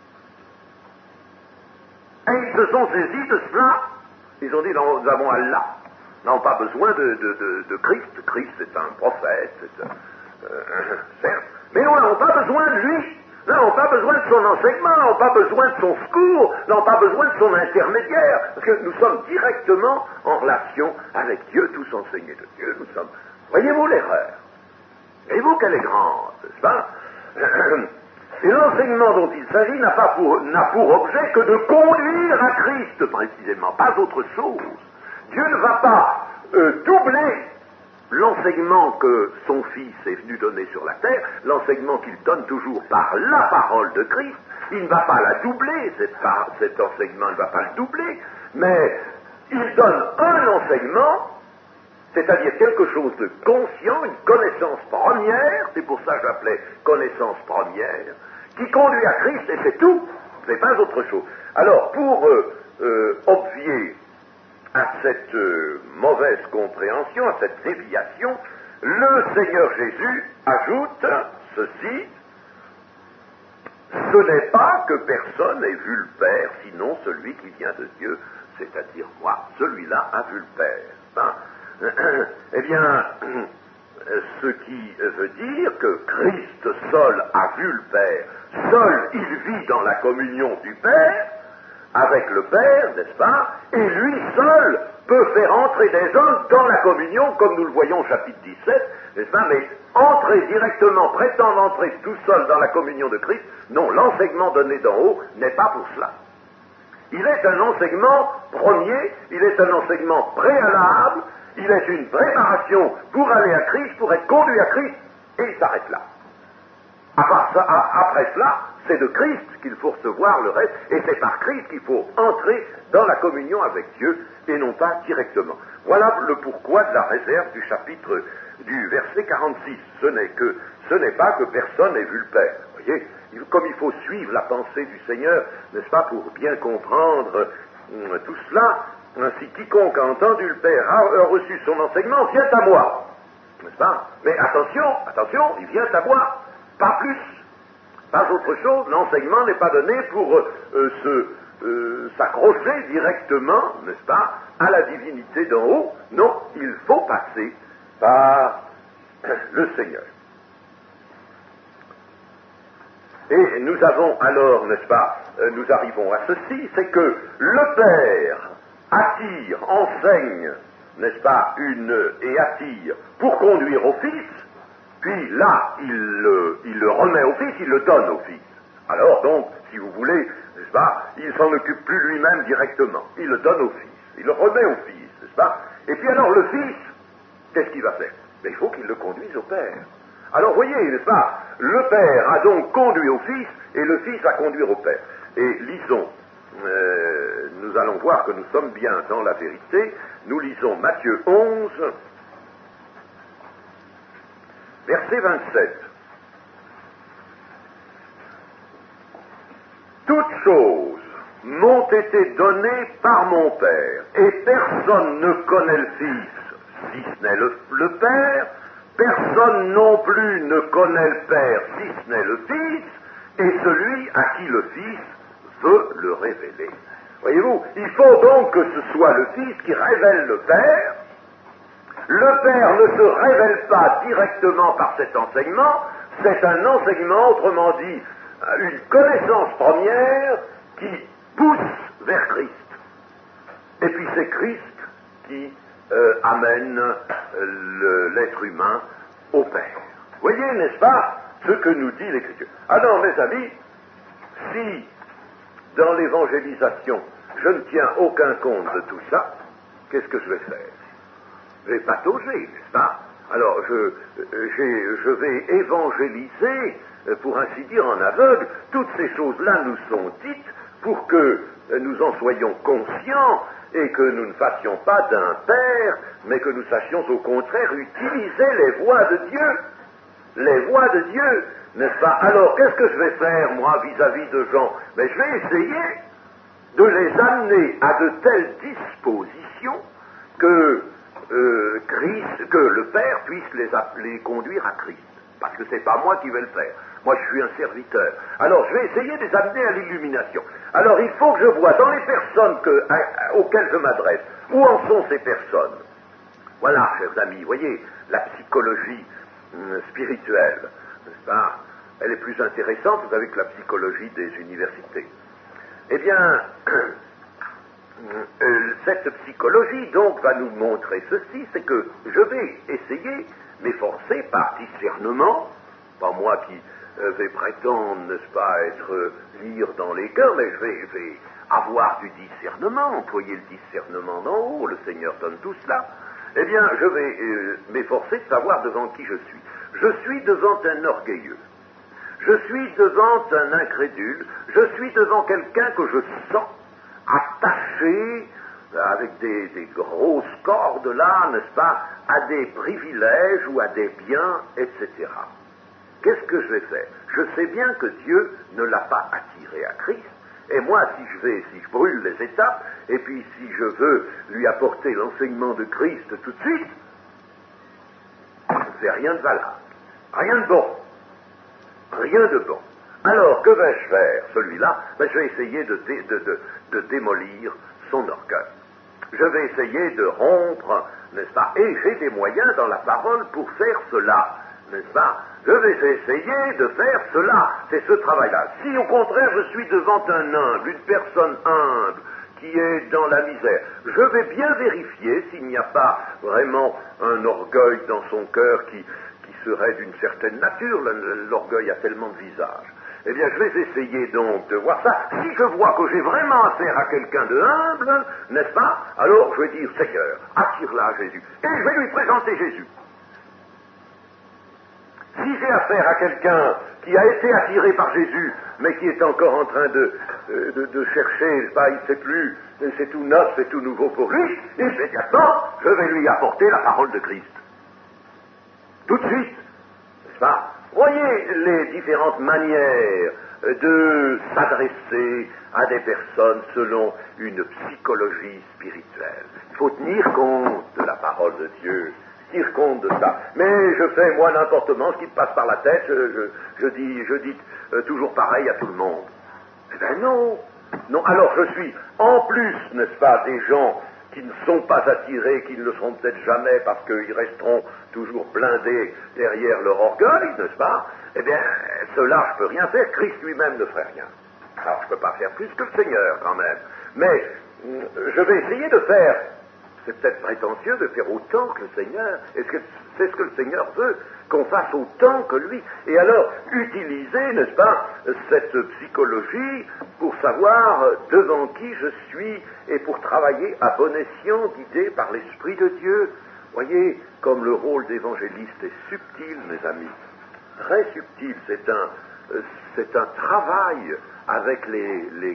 Et ils se sont saisis de cela. Ils ont dit, nous avons Allah. Nous n'avons pas besoin de Christ. Christ est un prophète, certes. Mais nous n'avons pas besoin de lui. Nous n'avons pas besoin de son enseignement, nous n'avons pas besoin de son secours, nous n'avons pas besoin de son intermédiaire, parce que nous sommes directement en relation avec Dieu, tous enseignés de Dieu, nous sommes. Voyez-vous l'erreur? Voyez-vous qu'elle est grande, n'est-ce pas? Et l'enseignement dont il s'agit n'a pour objet que de conduire à Christ, précisément, pas autre chose. Dieu ne va pas doubler l'enseignement que son Fils est venu donner sur la terre, l'enseignement qu'il donne toujours par la parole de Christ, il ne va pas la doubler, cet enseignement ne va pas le doubler, mais il donne un enseignement, c'est-à-dire quelque chose de conscient, une connaissance première, c'est pour ça que je l'appelais connaissance première, qui conduit à Christ, et c'est tout, c'est pas autre chose. Alors, pour obvier à cette mauvaise compréhension, à cette déviation, le Seigneur Jésus ajoute ceci: ce n'est pas que personne ait vu le Père, sinon celui qui vient de Dieu, c'est-à-dire moi. Celui-là a vu le Père. Hein? Eh bien, ce qui veut dire que Christ seul a vu le Père, seul il vit dans la communion du Père, avec le Père, n'est-ce pas, et lui seul peut faire entrer des hommes dans la communion, comme nous le voyons au chapitre 17, n'est-ce pas, mais entrer directement, prétendre entrer tout seul dans la communion de Christ, non, l'enseignement donné d'en haut n'est pas pour cela. Il est un enseignement premier, il est un enseignement préalable, il est une préparation pour aller à Christ, pour être conduit à Christ, et il s'arrête là. Après cela, c'est de Christ qu'il faut recevoir le reste, et c'est par Christ qu'il faut entrer dans la communion avec Dieu, et non pas directement. Voilà le pourquoi de la réserve du chapitre, du verset 46. Ce n'est pas que personne n'ait vu le Père. Vous voyez, comme il faut suivre la pensée du Seigneur, n'est-ce pas, pour bien comprendre tout cela, ainsi quiconque a entendu le Père, a reçu son enseignement, vient à moi. N'est-ce pas? Mais attention, il vient à moi. Pas plus, pas autre chose. L'enseignement n'est pas donné pour s'accrocher directement, n'est-ce pas, à la divinité d'en haut. Non, il faut passer par le Seigneur. Et nous avons alors, n'est-ce pas, nous arrivons à ceci, c'est que le Père attire, enseigne, n'est-ce pas, et attire pour conduire au Fils. Puis là, il le remet au Fils, il le donne au Fils. Alors donc, si vous voulez, n'est-ce pas, il s'en occupe plus lui-même directement. Il le donne au Fils, il le remet au Fils, n'est-ce pas? Et puis alors le Fils, qu'est-ce qu'il va faire? Mais il faut qu'il le conduise au Père. Alors voyez, n'est-ce pas, le Père a donc conduit au Fils, et le Fils va conduire au Père. Et lisons, nous allons voir que nous sommes bien dans la vérité. Nous lisons Matthieu 11, verset 27. Toutes choses m'ont été données par mon Père, et personne ne connaît le Fils, si ce n'est le Père, personne non plus ne connaît le Père, si ce n'est le Fils, et celui à qui le Fils veut le révéler. Voyez-vous, il faut donc que ce soit le Fils qui révèle le Père. Le Père ne se révèle pas directement par cet enseignement, c'est un enseignement, autrement dit, une connaissance première qui pousse vers Christ. Et puis c'est Christ qui amène l'être humain au Père. Voyez, n'est-ce pas, ce que nous dit l'Écriture. Alors, mes amis, si dans l'évangélisation je ne tiens aucun compte de tout ça, qu'est-ce que je vais faire? Je vais patauger, n'est-ce pas? Alors, je vais évangéliser, pour ainsi dire, en aveugle. Toutes ces choses-là nous sont dites pour que nous en soyons conscients et que nous ne fassions pas d'un père, mais que nous sachions au contraire utiliser les voies de Dieu. Les voies de Dieu, n'est-ce pas? Alors, qu'est-ce que je vais faire, moi, vis-à-vis de gens? Mais je vais essayer de les amener à de telles dispositions que que le Père puisse les conduire à Christ. Parce que c'est pas moi qui vais le faire. Moi, je suis un serviteur. Alors, je vais essayer de les amener à l'illumination. Alors, il faut que je vois dans les personnes auxquelles je m'adresse, où en sont ces personnes. Voilà, chers amis, voyez, la psychologie spirituelle, n'est-ce pas? Elle est plus intéressante, vous savez, que la psychologie des universités. Eh bien, cette psychologie, donc, va nous montrer ceci, c'est que je vais essayer, m'efforcer par discernement, pas moi qui vais prétendre, n'est-ce pas, lire dans les cœurs, mais je vais avoir du discernement, employer le discernement d'en haut, le Seigneur donne tout cela. Eh bien, je vais m'efforcer de savoir devant qui je suis. Je suis devant un orgueilleux. Je suis devant un incrédule. Je suis devant quelqu'un que je sens attaché avec des grosses cordes là, n'est-ce pas, à des privilèges ou à des biens, etc. Qu'est-ce que je vais faire? Je sais bien que Dieu ne l'a pas attiré à Christ, et moi, si je brûle les étapes, et puis si je veux lui apporter l'enseignement de Christ tout de suite, c'est rien de valable, rien de bon, rien de bon. Alors, que vais-je faire, celui-là? Je vais essayer de démolir son orgueil. Je vais essayer de rompre, n'est-ce pas? Et j'ai des moyens dans la parole pour faire cela. n'est-ce pas? Je vais essayer de faire cela, c'est ce travail-là. Si au contraire je suis devant un humble, une personne humble, qui est dans la misère, je vais bien vérifier s'il n'y a pas vraiment un orgueil dans son cœur qui serait d'une certaine nature. L'orgueil a tellement de visages. Eh bien, je vais essayer donc de voir ça. Si je vois que j'ai vraiment affaire à quelqu'un de humble, n'est-ce pas? Alors je vais dire, Seigneur, attire-la à Jésus. Et je vais lui présenter Jésus. Si j'ai affaire à quelqu'un qui a été attiré par Jésus, mais qui est encore en train de chercher, il ne sait plus, c'est tout neuf, c'est tout nouveau pour lui, immédiatement, je vais lui apporter la parole de Christ. Tout de suite, n'est-ce pas? Voyez les différentes manières de s'adresser à des personnes selon une psychologie spirituelle. Il faut tenir compte de la parole de Dieu, tenir compte de ça. Mais je fais, moi, n'importe ce qui me passe par la tête, je dis toujours pareil à tout le monde. Eh bien non, non. Alors je suis, en plus, n'est-ce pas, des gens qui ne sont pas attirés, qui ne le seront peut-être jamais parce qu'ils resteront toujours blindés derrière leur orgueil, n'est-ce pas? Eh bien, cela, je ne peux rien faire. Christ lui-même ne ferait rien. Alors, je ne peux pas faire plus que le Seigneur, quand même. Mais, je vais essayer de faire, c'est peut-être prétentieux de faire autant que le Seigneur. Est-ce que c'est ce que le Seigneur veut? Qu'on fasse autant que lui. Et alors, utiliser, n'est-ce pas, cette psychologie pour savoir devant qui je suis et pour travailler à bon escient, guidé par l'Esprit de Dieu. Voyez, comme le rôle d'évangéliste est subtil, mes amis, très subtil. C'est un travail avec les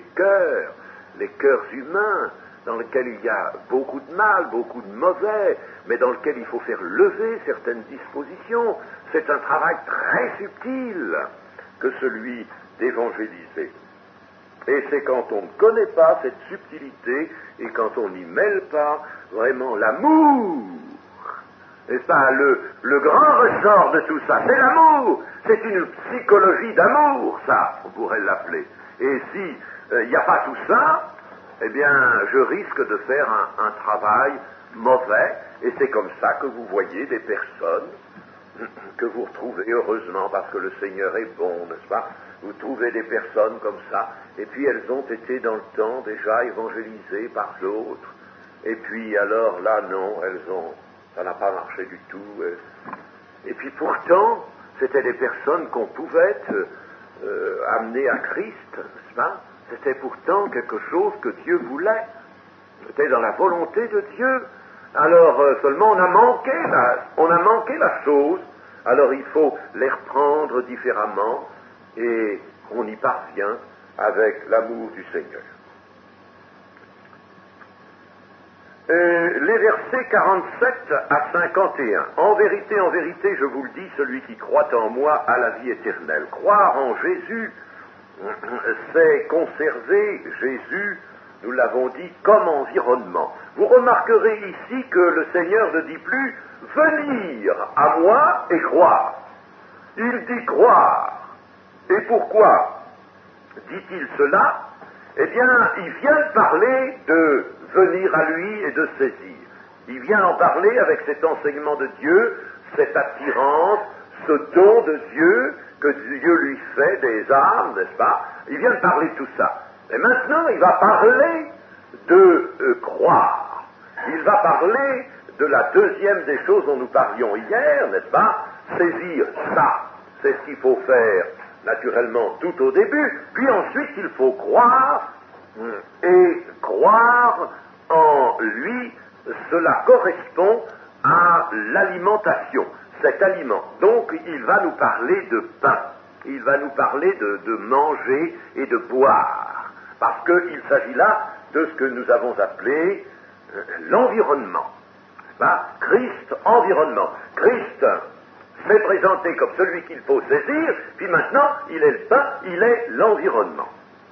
cœurs humains, dans lequel il y a beaucoup de mal, beaucoup de mauvais, mais dans lequel il faut faire lever certaines dispositions. C'est un travail très subtil que celui d'évangéliser. Et c'est quand on ne connaît pas cette subtilité et quand on n'y mêle pas vraiment l'amour, n'est-ce pas, le grand ressort de tout ça, c'est l'amour. C'est une psychologie d'amour, ça, on pourrait l'appeler. Et si il n'y a pas tout ça, eh bien, je risque de faire un travail mauvais, et c'est comme ça que vous voyez des personnes que vous retrouvez, heureusement, parce que le Seigneur est bon, n'est-ce pas? Vous trouvez des personnes comme ça, et puis elles ont été dans le temps déjà évangélisées par d'autres, et puis alors là, non, ça n'a pas marché du tout. Et puis pourtant, c'était des personnes qu'on pouvait amener à Christ, n'est-ce pas? C'était pourtant quelque chose que Dieu voulait. C'était dans la volonté de Dieu. Alors seulement on a manqué la chose. Alors il faut les reprendre différemment et on y parvient avec l'amour du Seigneur. Les versets 47 à 51. En vérité, je vous le dis, celui qui croit en moi a la vie éternelle. Croire en Jésus, c'est conserver Jésus, nous l'avons dit, comme environnement. Vous remarquerez ici que le Seigneur ne dit plus « venir à moi et croire ». Il dit « croire ». Et pourquoi dit-il cela? Eh bien, il vient de parler de venir à lui et de saisir. Il vient en parler avec cet enseignement de Dieu, cette attirance, ce don de Dieu que Dieu lui fait des âmes, n'est-ce pas? Il vient de parler de tout ça. Et maintenant, il va parler de croire. Il va parler de la deuxième des choses dont nous parlions hier, n'est-ce pas? Saisir ça, c'est ce qu'il faut faire, naturellement, tout au début. Puis ensuite, il faut croire, et croire en lui, cela correspond à l'alimentation. Cet aliment. Donc, il va nous parler de pain. Il va nous parler de manger et de boire. Parce qu'il s'agit là de ce que nous avons appelé l'environnement. Christ, environnement. Christ s'est présenté comme celui qu'il faut saisir, puis maintenant, il est le pain, il est l'environnement.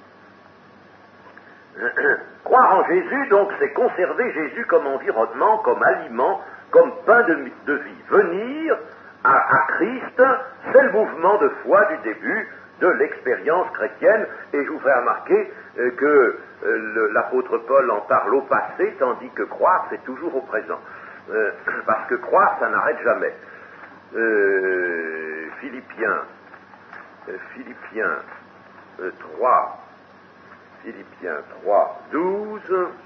Croire en Jésus, donc, c'est conserver Jésus comme environnement, comme aliment, comme pain de vie. Venir à Christ, c'est le mouvement de foi du début de l'expérience chrétienne, et je vous ferai remarquer que l'apôtre Paul en parle au passé, tandis que croire, c'est toujours au présent. Parce que croire, ça n'arrête jamais. Philippiens 3, Philippiens 3, 12.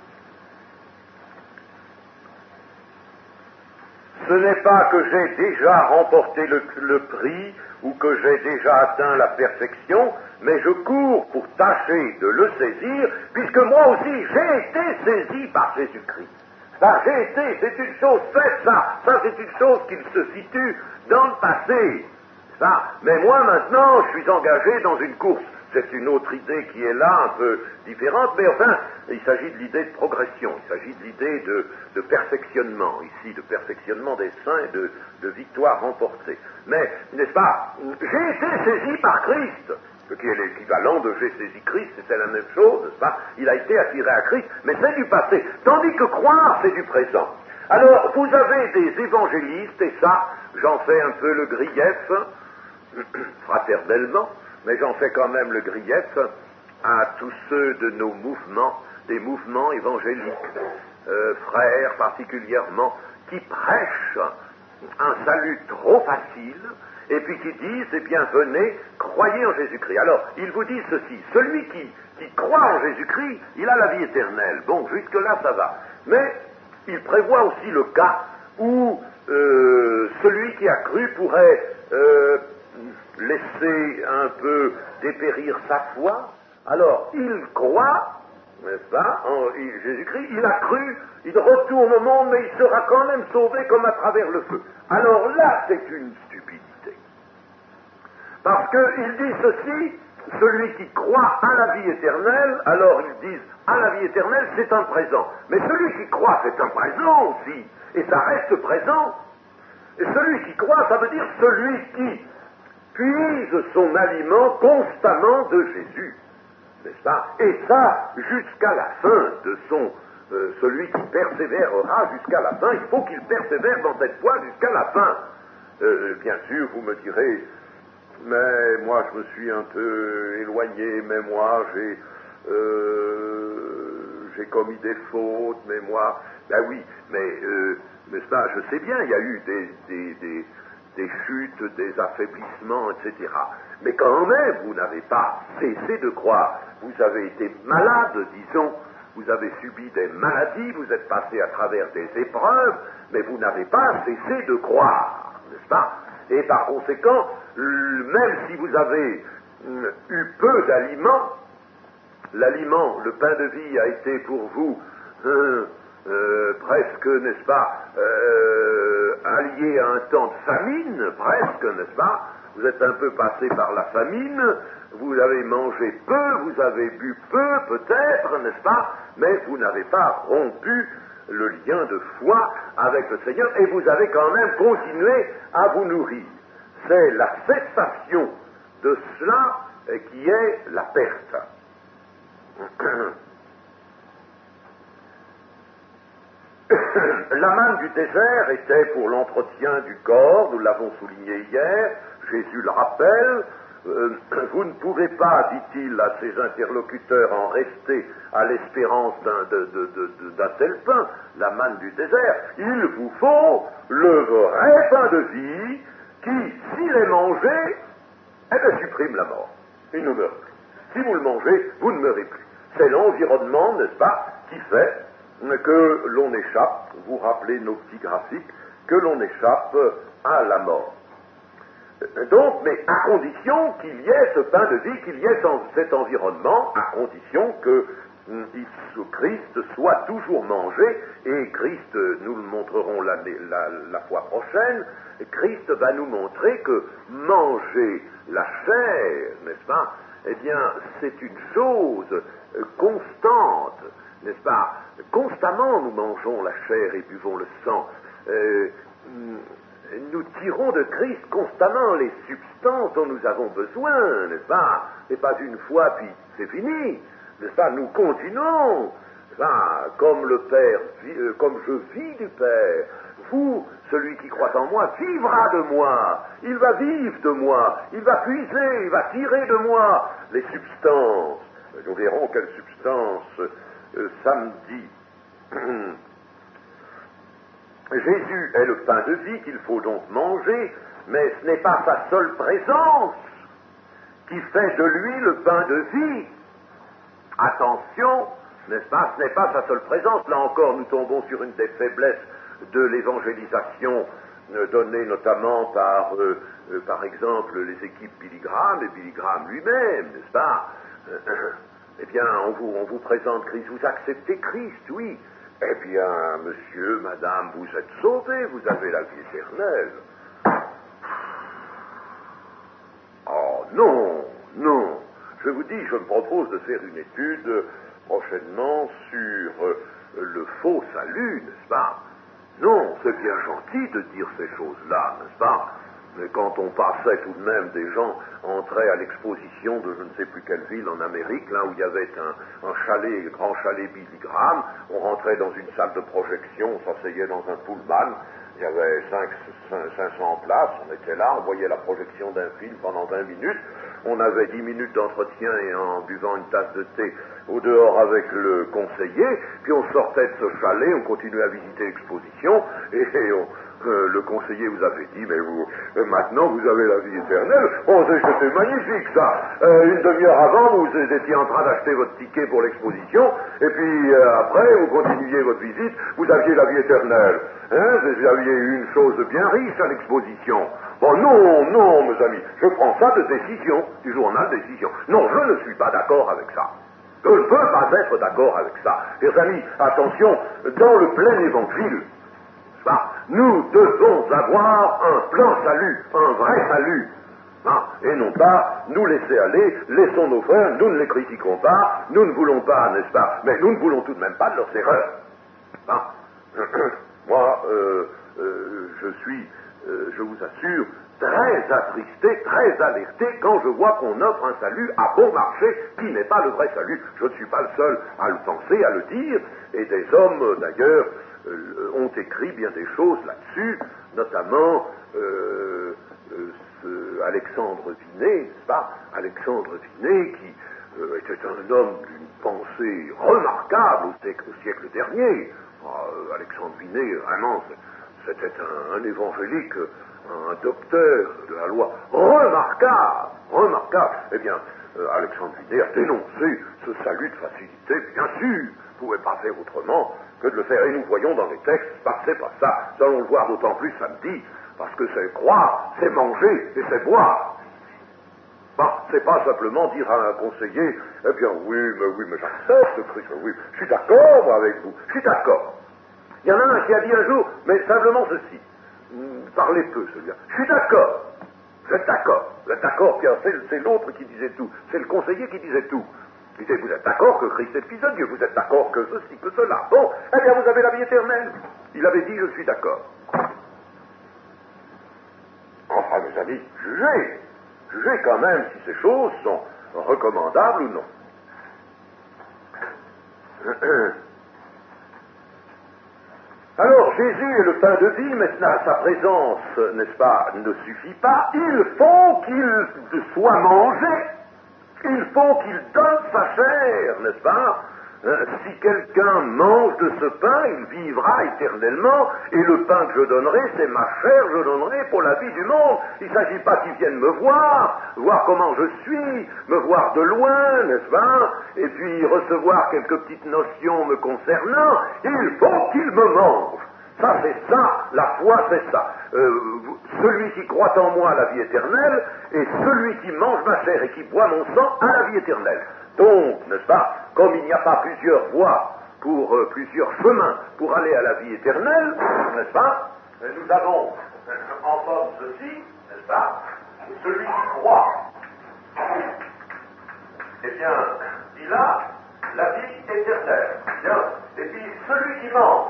Ce n'est pas que j'ai déjà remporté le prix ou que j'ai déjà atteint la perfection, mais je cours pour tâcher de le saisir, puisque moi aussi j'ai été saisi par Jésus-Christ. Ça, j'ai été, c'est une chose faite, ça c'est une chose qui se situe dans le passé. Ça, mais moi maintenant, je suis engagé dans une course. C'est une autre idée qui est là, un peu différente, mais enfin, il s'agit de l'idée de progression, il s'agit de l'idée de perfectionnement, ici, de perfectionnement des saints et de victoire remportée. Mais, n'est-ce pas, j'ai été saisi par Christ, ce qui est l'équivalent de j'ai saisi Christ, c'était la même chose, n'est-ce pas? Il a été attiré à Christ, mais c'est du passé, tandis que croire, c'est du présent. Alors, vous avez des évangélistes, et ça, j'en fais un peu le grief, fraternellement, mais j'en fais quand même le grief à tous ceux de nos mouvements, des mouvements évangéliques, frères particulièrement, qui prêchent un salut trop facile, et puis qui disent, eh bien, venez, croyez en Jésus-Christ. Alors, ils vous disent ceci, celui qui croit en Jésus-Christ, il a la vie éternelle. Bon, jusque-là, ça va. Mais il prévoit aussi le cas où celui qui a cru pourrait laisser un peu dépérir sa foi. Alors, il croit, n'est-ce pas, en Jésus-Christ, il a cru, il retourne au monde, mais il sera quand même sauvé comme à travers le feu. Alors là, c'est une stupidité. Parce qu'il dit ceci, celui qui croit à la vie éternelle, alors ils disent, à la vie éternelle, c'est un présent. Mais celui qui croit, c'est un présent aussi, et ça reste présent. Et celui qui croit, ça veut dire celui qui puise son aliment constamment de Jésus, n'est-ce pas? Et ça, jusqu'à la fin de son... celui qui persévérera jusqu'à la fin, il faut qu'il persévère dans cette foi jusqu'à la fin. Bien sûr, vous me direz, mais moi je me suis un peu éloigné, mais moi j'ai commis des fautes, mais moi... Ben oui, mais n'est-ce pas, je sais bien, il y a eu des chutes, des affaiblissements, etc. Mais quand même, vous n'avez pas cessé de croire. Vous avez été malade, disons, vous avez subi des maladies, vous êtes passé à travers des épreuves, mais vous n'avez pas cessé de croire, n'est-ce pas? Et par conséquent, même si vous avez eu peu d'aliments, l'aliment, le pain de vie a été pour vous presque, n'est-ce pas, allié à un temps de famine, presque, n'est-ce pas? Vous êtes un peu passé par la famine, vous avez mangé peu, vous avez bu peu, peut-être, n'est-ce pas? Mais vous n'avez pas rompu le lien de foi avec le Seigneur, et vous avez quand même continué à vous nourrir. C'est la cessation de cela qui est la perte. La manne du désert était pour l'entretien du corps, nous l'avons souligné hier, Jésus le rappelle, vous ne pouvez pas, dit-il à ses interlocuteurs, en rester à l'espérance d'un tel pain, la manne du désert, il vous faut le vrai pain de vie qui, s'il est mangé, eh bien, supprime la mort. Il ne meurt plus. Si vous le mangez, vous ne meurez plus. C'est l'environnement, n'est-ce pas, qui fait que l'on échappe, vous rappelez nos petits graphiques, que l'on échappe à la mort. Donc, mais à condition qu'il y ait ce pain de vie, qu'il y ait cet environnement, à condition que Christ soit toujours mangé, et Christ, nous le montrerons la fois prochaine, Christ va nous montrer que manger la chair, n'est-ce pas, eh bien, c'est une chose constante, n'est-ce pas? Constamment, nous mangeons la chair et buvons le sang. Nous tirons de Christ constamment les substances dont nous avons besoin, n'est-ce pas? C'est pas une fois, puis c'est fini, n'est-ce pas? Nous continuons, comme le Père, comme je vis du Père. Vous, celui qui croit en moi, vivra de moi. Il va vivre de moi. Il va puiser, il va tirer de moi les substances. Nous verrons quelles substances samedi. Jésus est le pain de vie qu'il faut donc manger, mais ce n'est pas sa seule présence qui fait de lui le pain de vie. Attention, n'est-ce pas, ce n'est pas sa seule présence. Là encore, nous tombons sur une des faiblesses de l'évangélisation donnée notamment par exemple, les équipes Billy Graham et Billy Graham lui-même, n'est-ce pas? Eh bien, on vous présente Christ, vous acceptez Christ, oui. Eh bien, monsieur, madame, vous êtes sauvés, vous avez la vie éternelle. Oh non, non. Je vous dis, je me propose de faire une étude prochainement sur le faux salut, n'est-ce pas? Non, c'est bien gentil de dire ces choses-là, n'est-ce pas? Mais quand on passait tout de même, des gens entraient à l'exposition de je ne sais plus quelle ville en Amérique, là où il y avait un chalet, un grand chalet Billy Graham, on rentrait dans une salle de projection, on s'asseyait dans un pullman, il y avait 500 places, on était là, on voyait la projection d'un film pendant 20 minutes, on avait 10 minutes d'entretien et en buvant une tasse de thé au dehors avec le conseiller, puis on sortait de ce chalet, on continuait à visiter l'exposition, et le conseiller vous avait dit, mais vous, maintenant vous avez la vie éternelle. Oh, c'était magnifique ça. Une demi-heure avant, vous étiez en train d'acheter votre ticket pour l'exposition, et puis après, vous continuiez votre visite, vous aviez la vie éternelle. Hein, vous aviez une chose bien riche à l'exposition. Bon, non, mes amis, je prends ça de décision, du journal Décision. Non, je ne suis pas d'accord avec ça. Je ne peux pas être d'accord avec ça. Chers amis, attention, dans le plein évangile, nous devons avoir un plein salut, un vrai salut, et non pas nous laisser aller, laissons nos frères, nous ne les critiquons pas, nous ne voulons pas, n'est-ce pas, mais nous ne voulons tout de même pas de leurs erreurs. Moi, je vous assure, très attristé, très alerté quand je vois qu'on offre un salut à bon marché qui n'est pas le vrai salut. Je ne suis pas le seul à le penser, à le dire, et des hommes d'ailleurs ont écrit bien des choses là-dessus, notamment Alexandre Vinet, n'est-ce pas? Alexandre Vinet qui était un homme d'une pensée remarquable au siècle dernier. Alexandre Vinet, vraiment, c'était un évangélique, un docteur de la loi, remarquable. Eh bien, Alexandre Vinet a dénoncé ce salut de facilité, bien sûr, ne pouvait pas faire autrement que de le faire. Et nous voyons dans les textes, c'est pas ça. Nous allons le voir d'autant plus samedi, parce que c'est croire, c'est manger et c'est boire. C'est pas simplement dire à un conseiller, eh bien oui, mais j'accepte Christ, oui, je suis d'accord, moi, avec vous, je suis d'accord. Il y en a un qui a dit un jour, mais simplement ceci, parlez peu, celui-là, je suis d'accord, vous êtes d'accord, Pierre, c'est l'autre qui disait tout, c'est le conseiller qui disait tout. Il disait, vous êtes d'accord que Christ est le Fils de Dieu, vous êtes d'accord que ceci, que cela. Bon, eh bien, vous avez la vie éternelle. Il avait dit, je suis d'accord. Enfin, mes amis, jugez quand même si ces choses sont recommandables ou non. Alors, Jésus est le pain de vie, mais sa présence, n'est-ce pas, ne suffit pas. Il faut qu'il soit mangé. Il faut qu'il donne sa chair, n'est-ce pas? Si quelqu'un mange de ce pain, il vivra éternellement, et le pain que je donnerai, c'est ma chair, je donnerai pour la vie du monde. Il ne s'agit pas qu'ils viennent me voir comment je suis, me voir de loin, n'est-ce pas, et puis recevoir quelques petites notions me concernant. Il faut qu'ils me mangent. Ça, c'est ça, la foi, c'est ça. Celui qui croit en moi a la vie éternelle, et celui qui mange ma chair et qui boit mon sang a la vie éternelle. Donc, n'est-ce pas, comme il n'y a pas plusieurs voies plusieurs chemins pour aller à la vie éternelle, n'est-ce pas, nous avons en forme ceci, n'est-ce pas, celui qui croit, eh bien, il a la vie éternelle. Bien. Et puis, celui qui mange,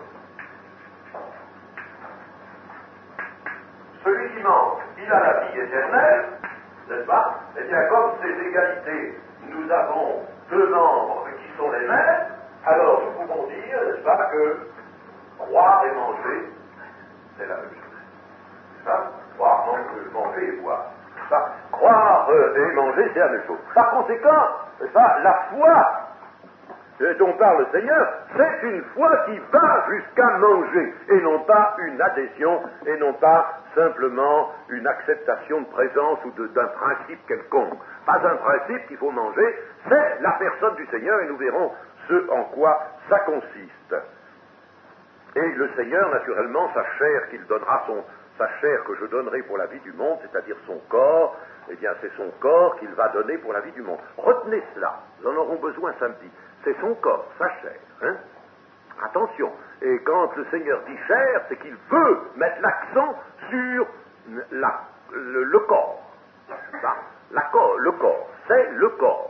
il a la vie éternelle, n'est-ce pas? Eh bien, comme ces égalités, nous avons deux membres qui sont les mêmes, alors nous pouvons dire, n'est-ce pas, que croire et manger, c'est la même chose. N'est-ce pas? Croire, manger et boire. N'est-ce pas? Croire et manger, c'est la même chose. Par conséquent, n'est-ce pas, la foi dont parle le Seigneur, c'est une foi qui va jusqu'à manger, et non pas une adhésion, et non pas simplement une acceptation de présence ou d'un principe quelconque. Pas un principe qu'il faut manger, c'est la personne du Seigneur, et nous verrons ce en quoi ça consiste. Et le Seigneur, naturellement, sa chair qu'il donnera, sa chair que je donnerai pour la vie du monde, c'est-à-dire son corps, eh bien c'est son corps qu'il va donner pour la vie du monde. Retenez cela, nous en aurons besoin samedi. C'est son corps, sa chair. Hein? Attention, et quand le Seigneur dit chair, c'est qu'il veut mettre l'accent sur le corps. Ça, le corps, c'est le corps.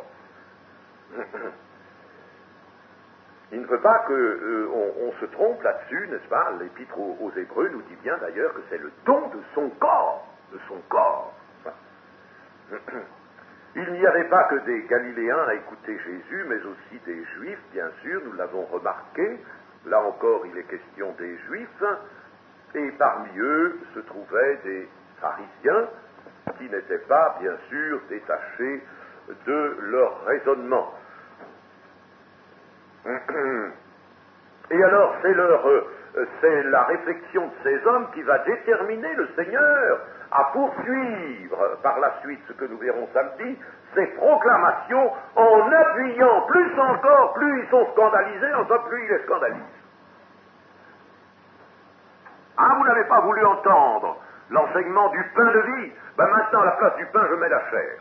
Il ne veut pas qu'on se trompe là-dessus, n'est-ce pas? L'Épître aux Hébreux nous dit bien d'ailleurs que c'est le don de son corps, Il n'y avait pas que des Galiléens à écouter Jésus, mais aussi des Juifs, bien sûr, nous l'avons remarqué. Là encore, il est question des Juifs, et parmi eux se trouvaient des pharisiens qui n'étaient pas, bien sûr, détachés de leur raisonnement. Et alors, c'est la réflexion de ces hommes qui va déterminer le Seigneur à poursuivre par la suite ce que nous verrons samedi, ces proclamations en appuyant plus encore, plus ils sont scandalisés, enfin plus ils les scandalisent. Ah, vous n'avez pas voulu entendre l'enseignement du pain de vie, ben maintenant à la place du pain je mets la chair.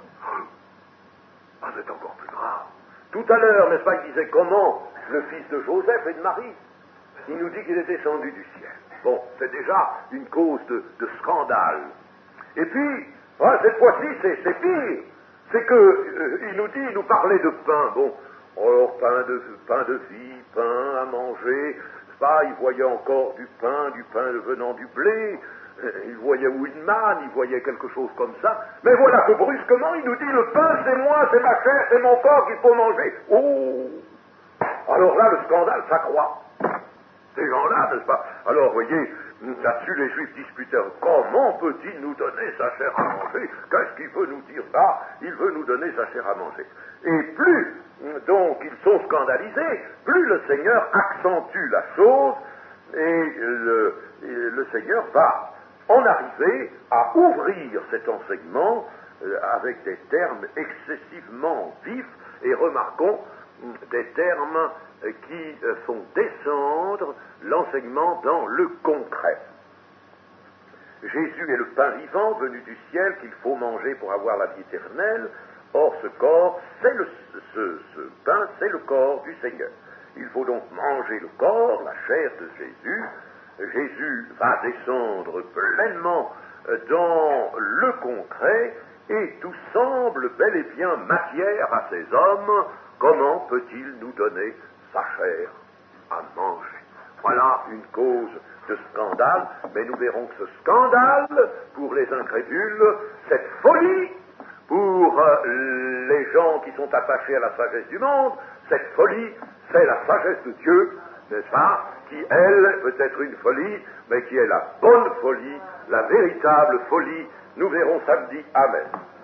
Ah, c'est encore plus grave. Tout à l'heure, n'est-ce pas, il disait comment le fils de Joseph et de Marie, il nous dit qu'il est descendu du ciel. Bon, c'est déjà une cause de scandale. Et puis, cette fois-ci, c'est pire. C'est que il nous parlait de pain. Bon, alors pain de vie, pain à manger. Il voyait encore du pain venant du blé. Il voyait ou une manne, il voyait quelque chose comme ça. Mais voilà que brusquement, il nous dit le pain, c'est moi, c'est ma chair, c'est mon corps qu'il faut manger. Oh! Alors là, le scandale s'accroît. Ces gens-là, n'est-ce pas? Alors, voyez, là-dessus, les Juifs disputaient. Comment peut-il nous donner sa chair à manger? Qu'est-ce qu'il veut nous dire là? Il veut nous donner sa chair à manger. Et plus, donc, ils sont scandalisés, plus le Seigneur accentue la chose, et le Seigneur va en arriver à ouvrir cet enseignement avec des termes excessivement vifs, et remarquons, des termes qui font descendre l'enseignement dans le concret. Jésus est le pain vivant venu du ciel qu'il faut manger pour avoir la vie éternelle. Or, ce corps, ce pain, c'est le corps du Seigneur. Il faut donc manger le corps, la chair de Jésus. Jésus va descendre pleinement dans le concret, et tout semble bel et bien matière à ces hommes. Comment peut-il nous donner sa chair à manger? Voilà une cause de scandale, mais nous verrons que ce scandale, pour les incrédules, cette folie, pour les gens qui sont attachés à la sagesse du monde, cette folie, c'est la sagesse de Dieu, n'est-ce pas, qui, elle, peut être une folie, mais qui est la bonne folie, la véritable folie. Nous verrons samedi. Amen.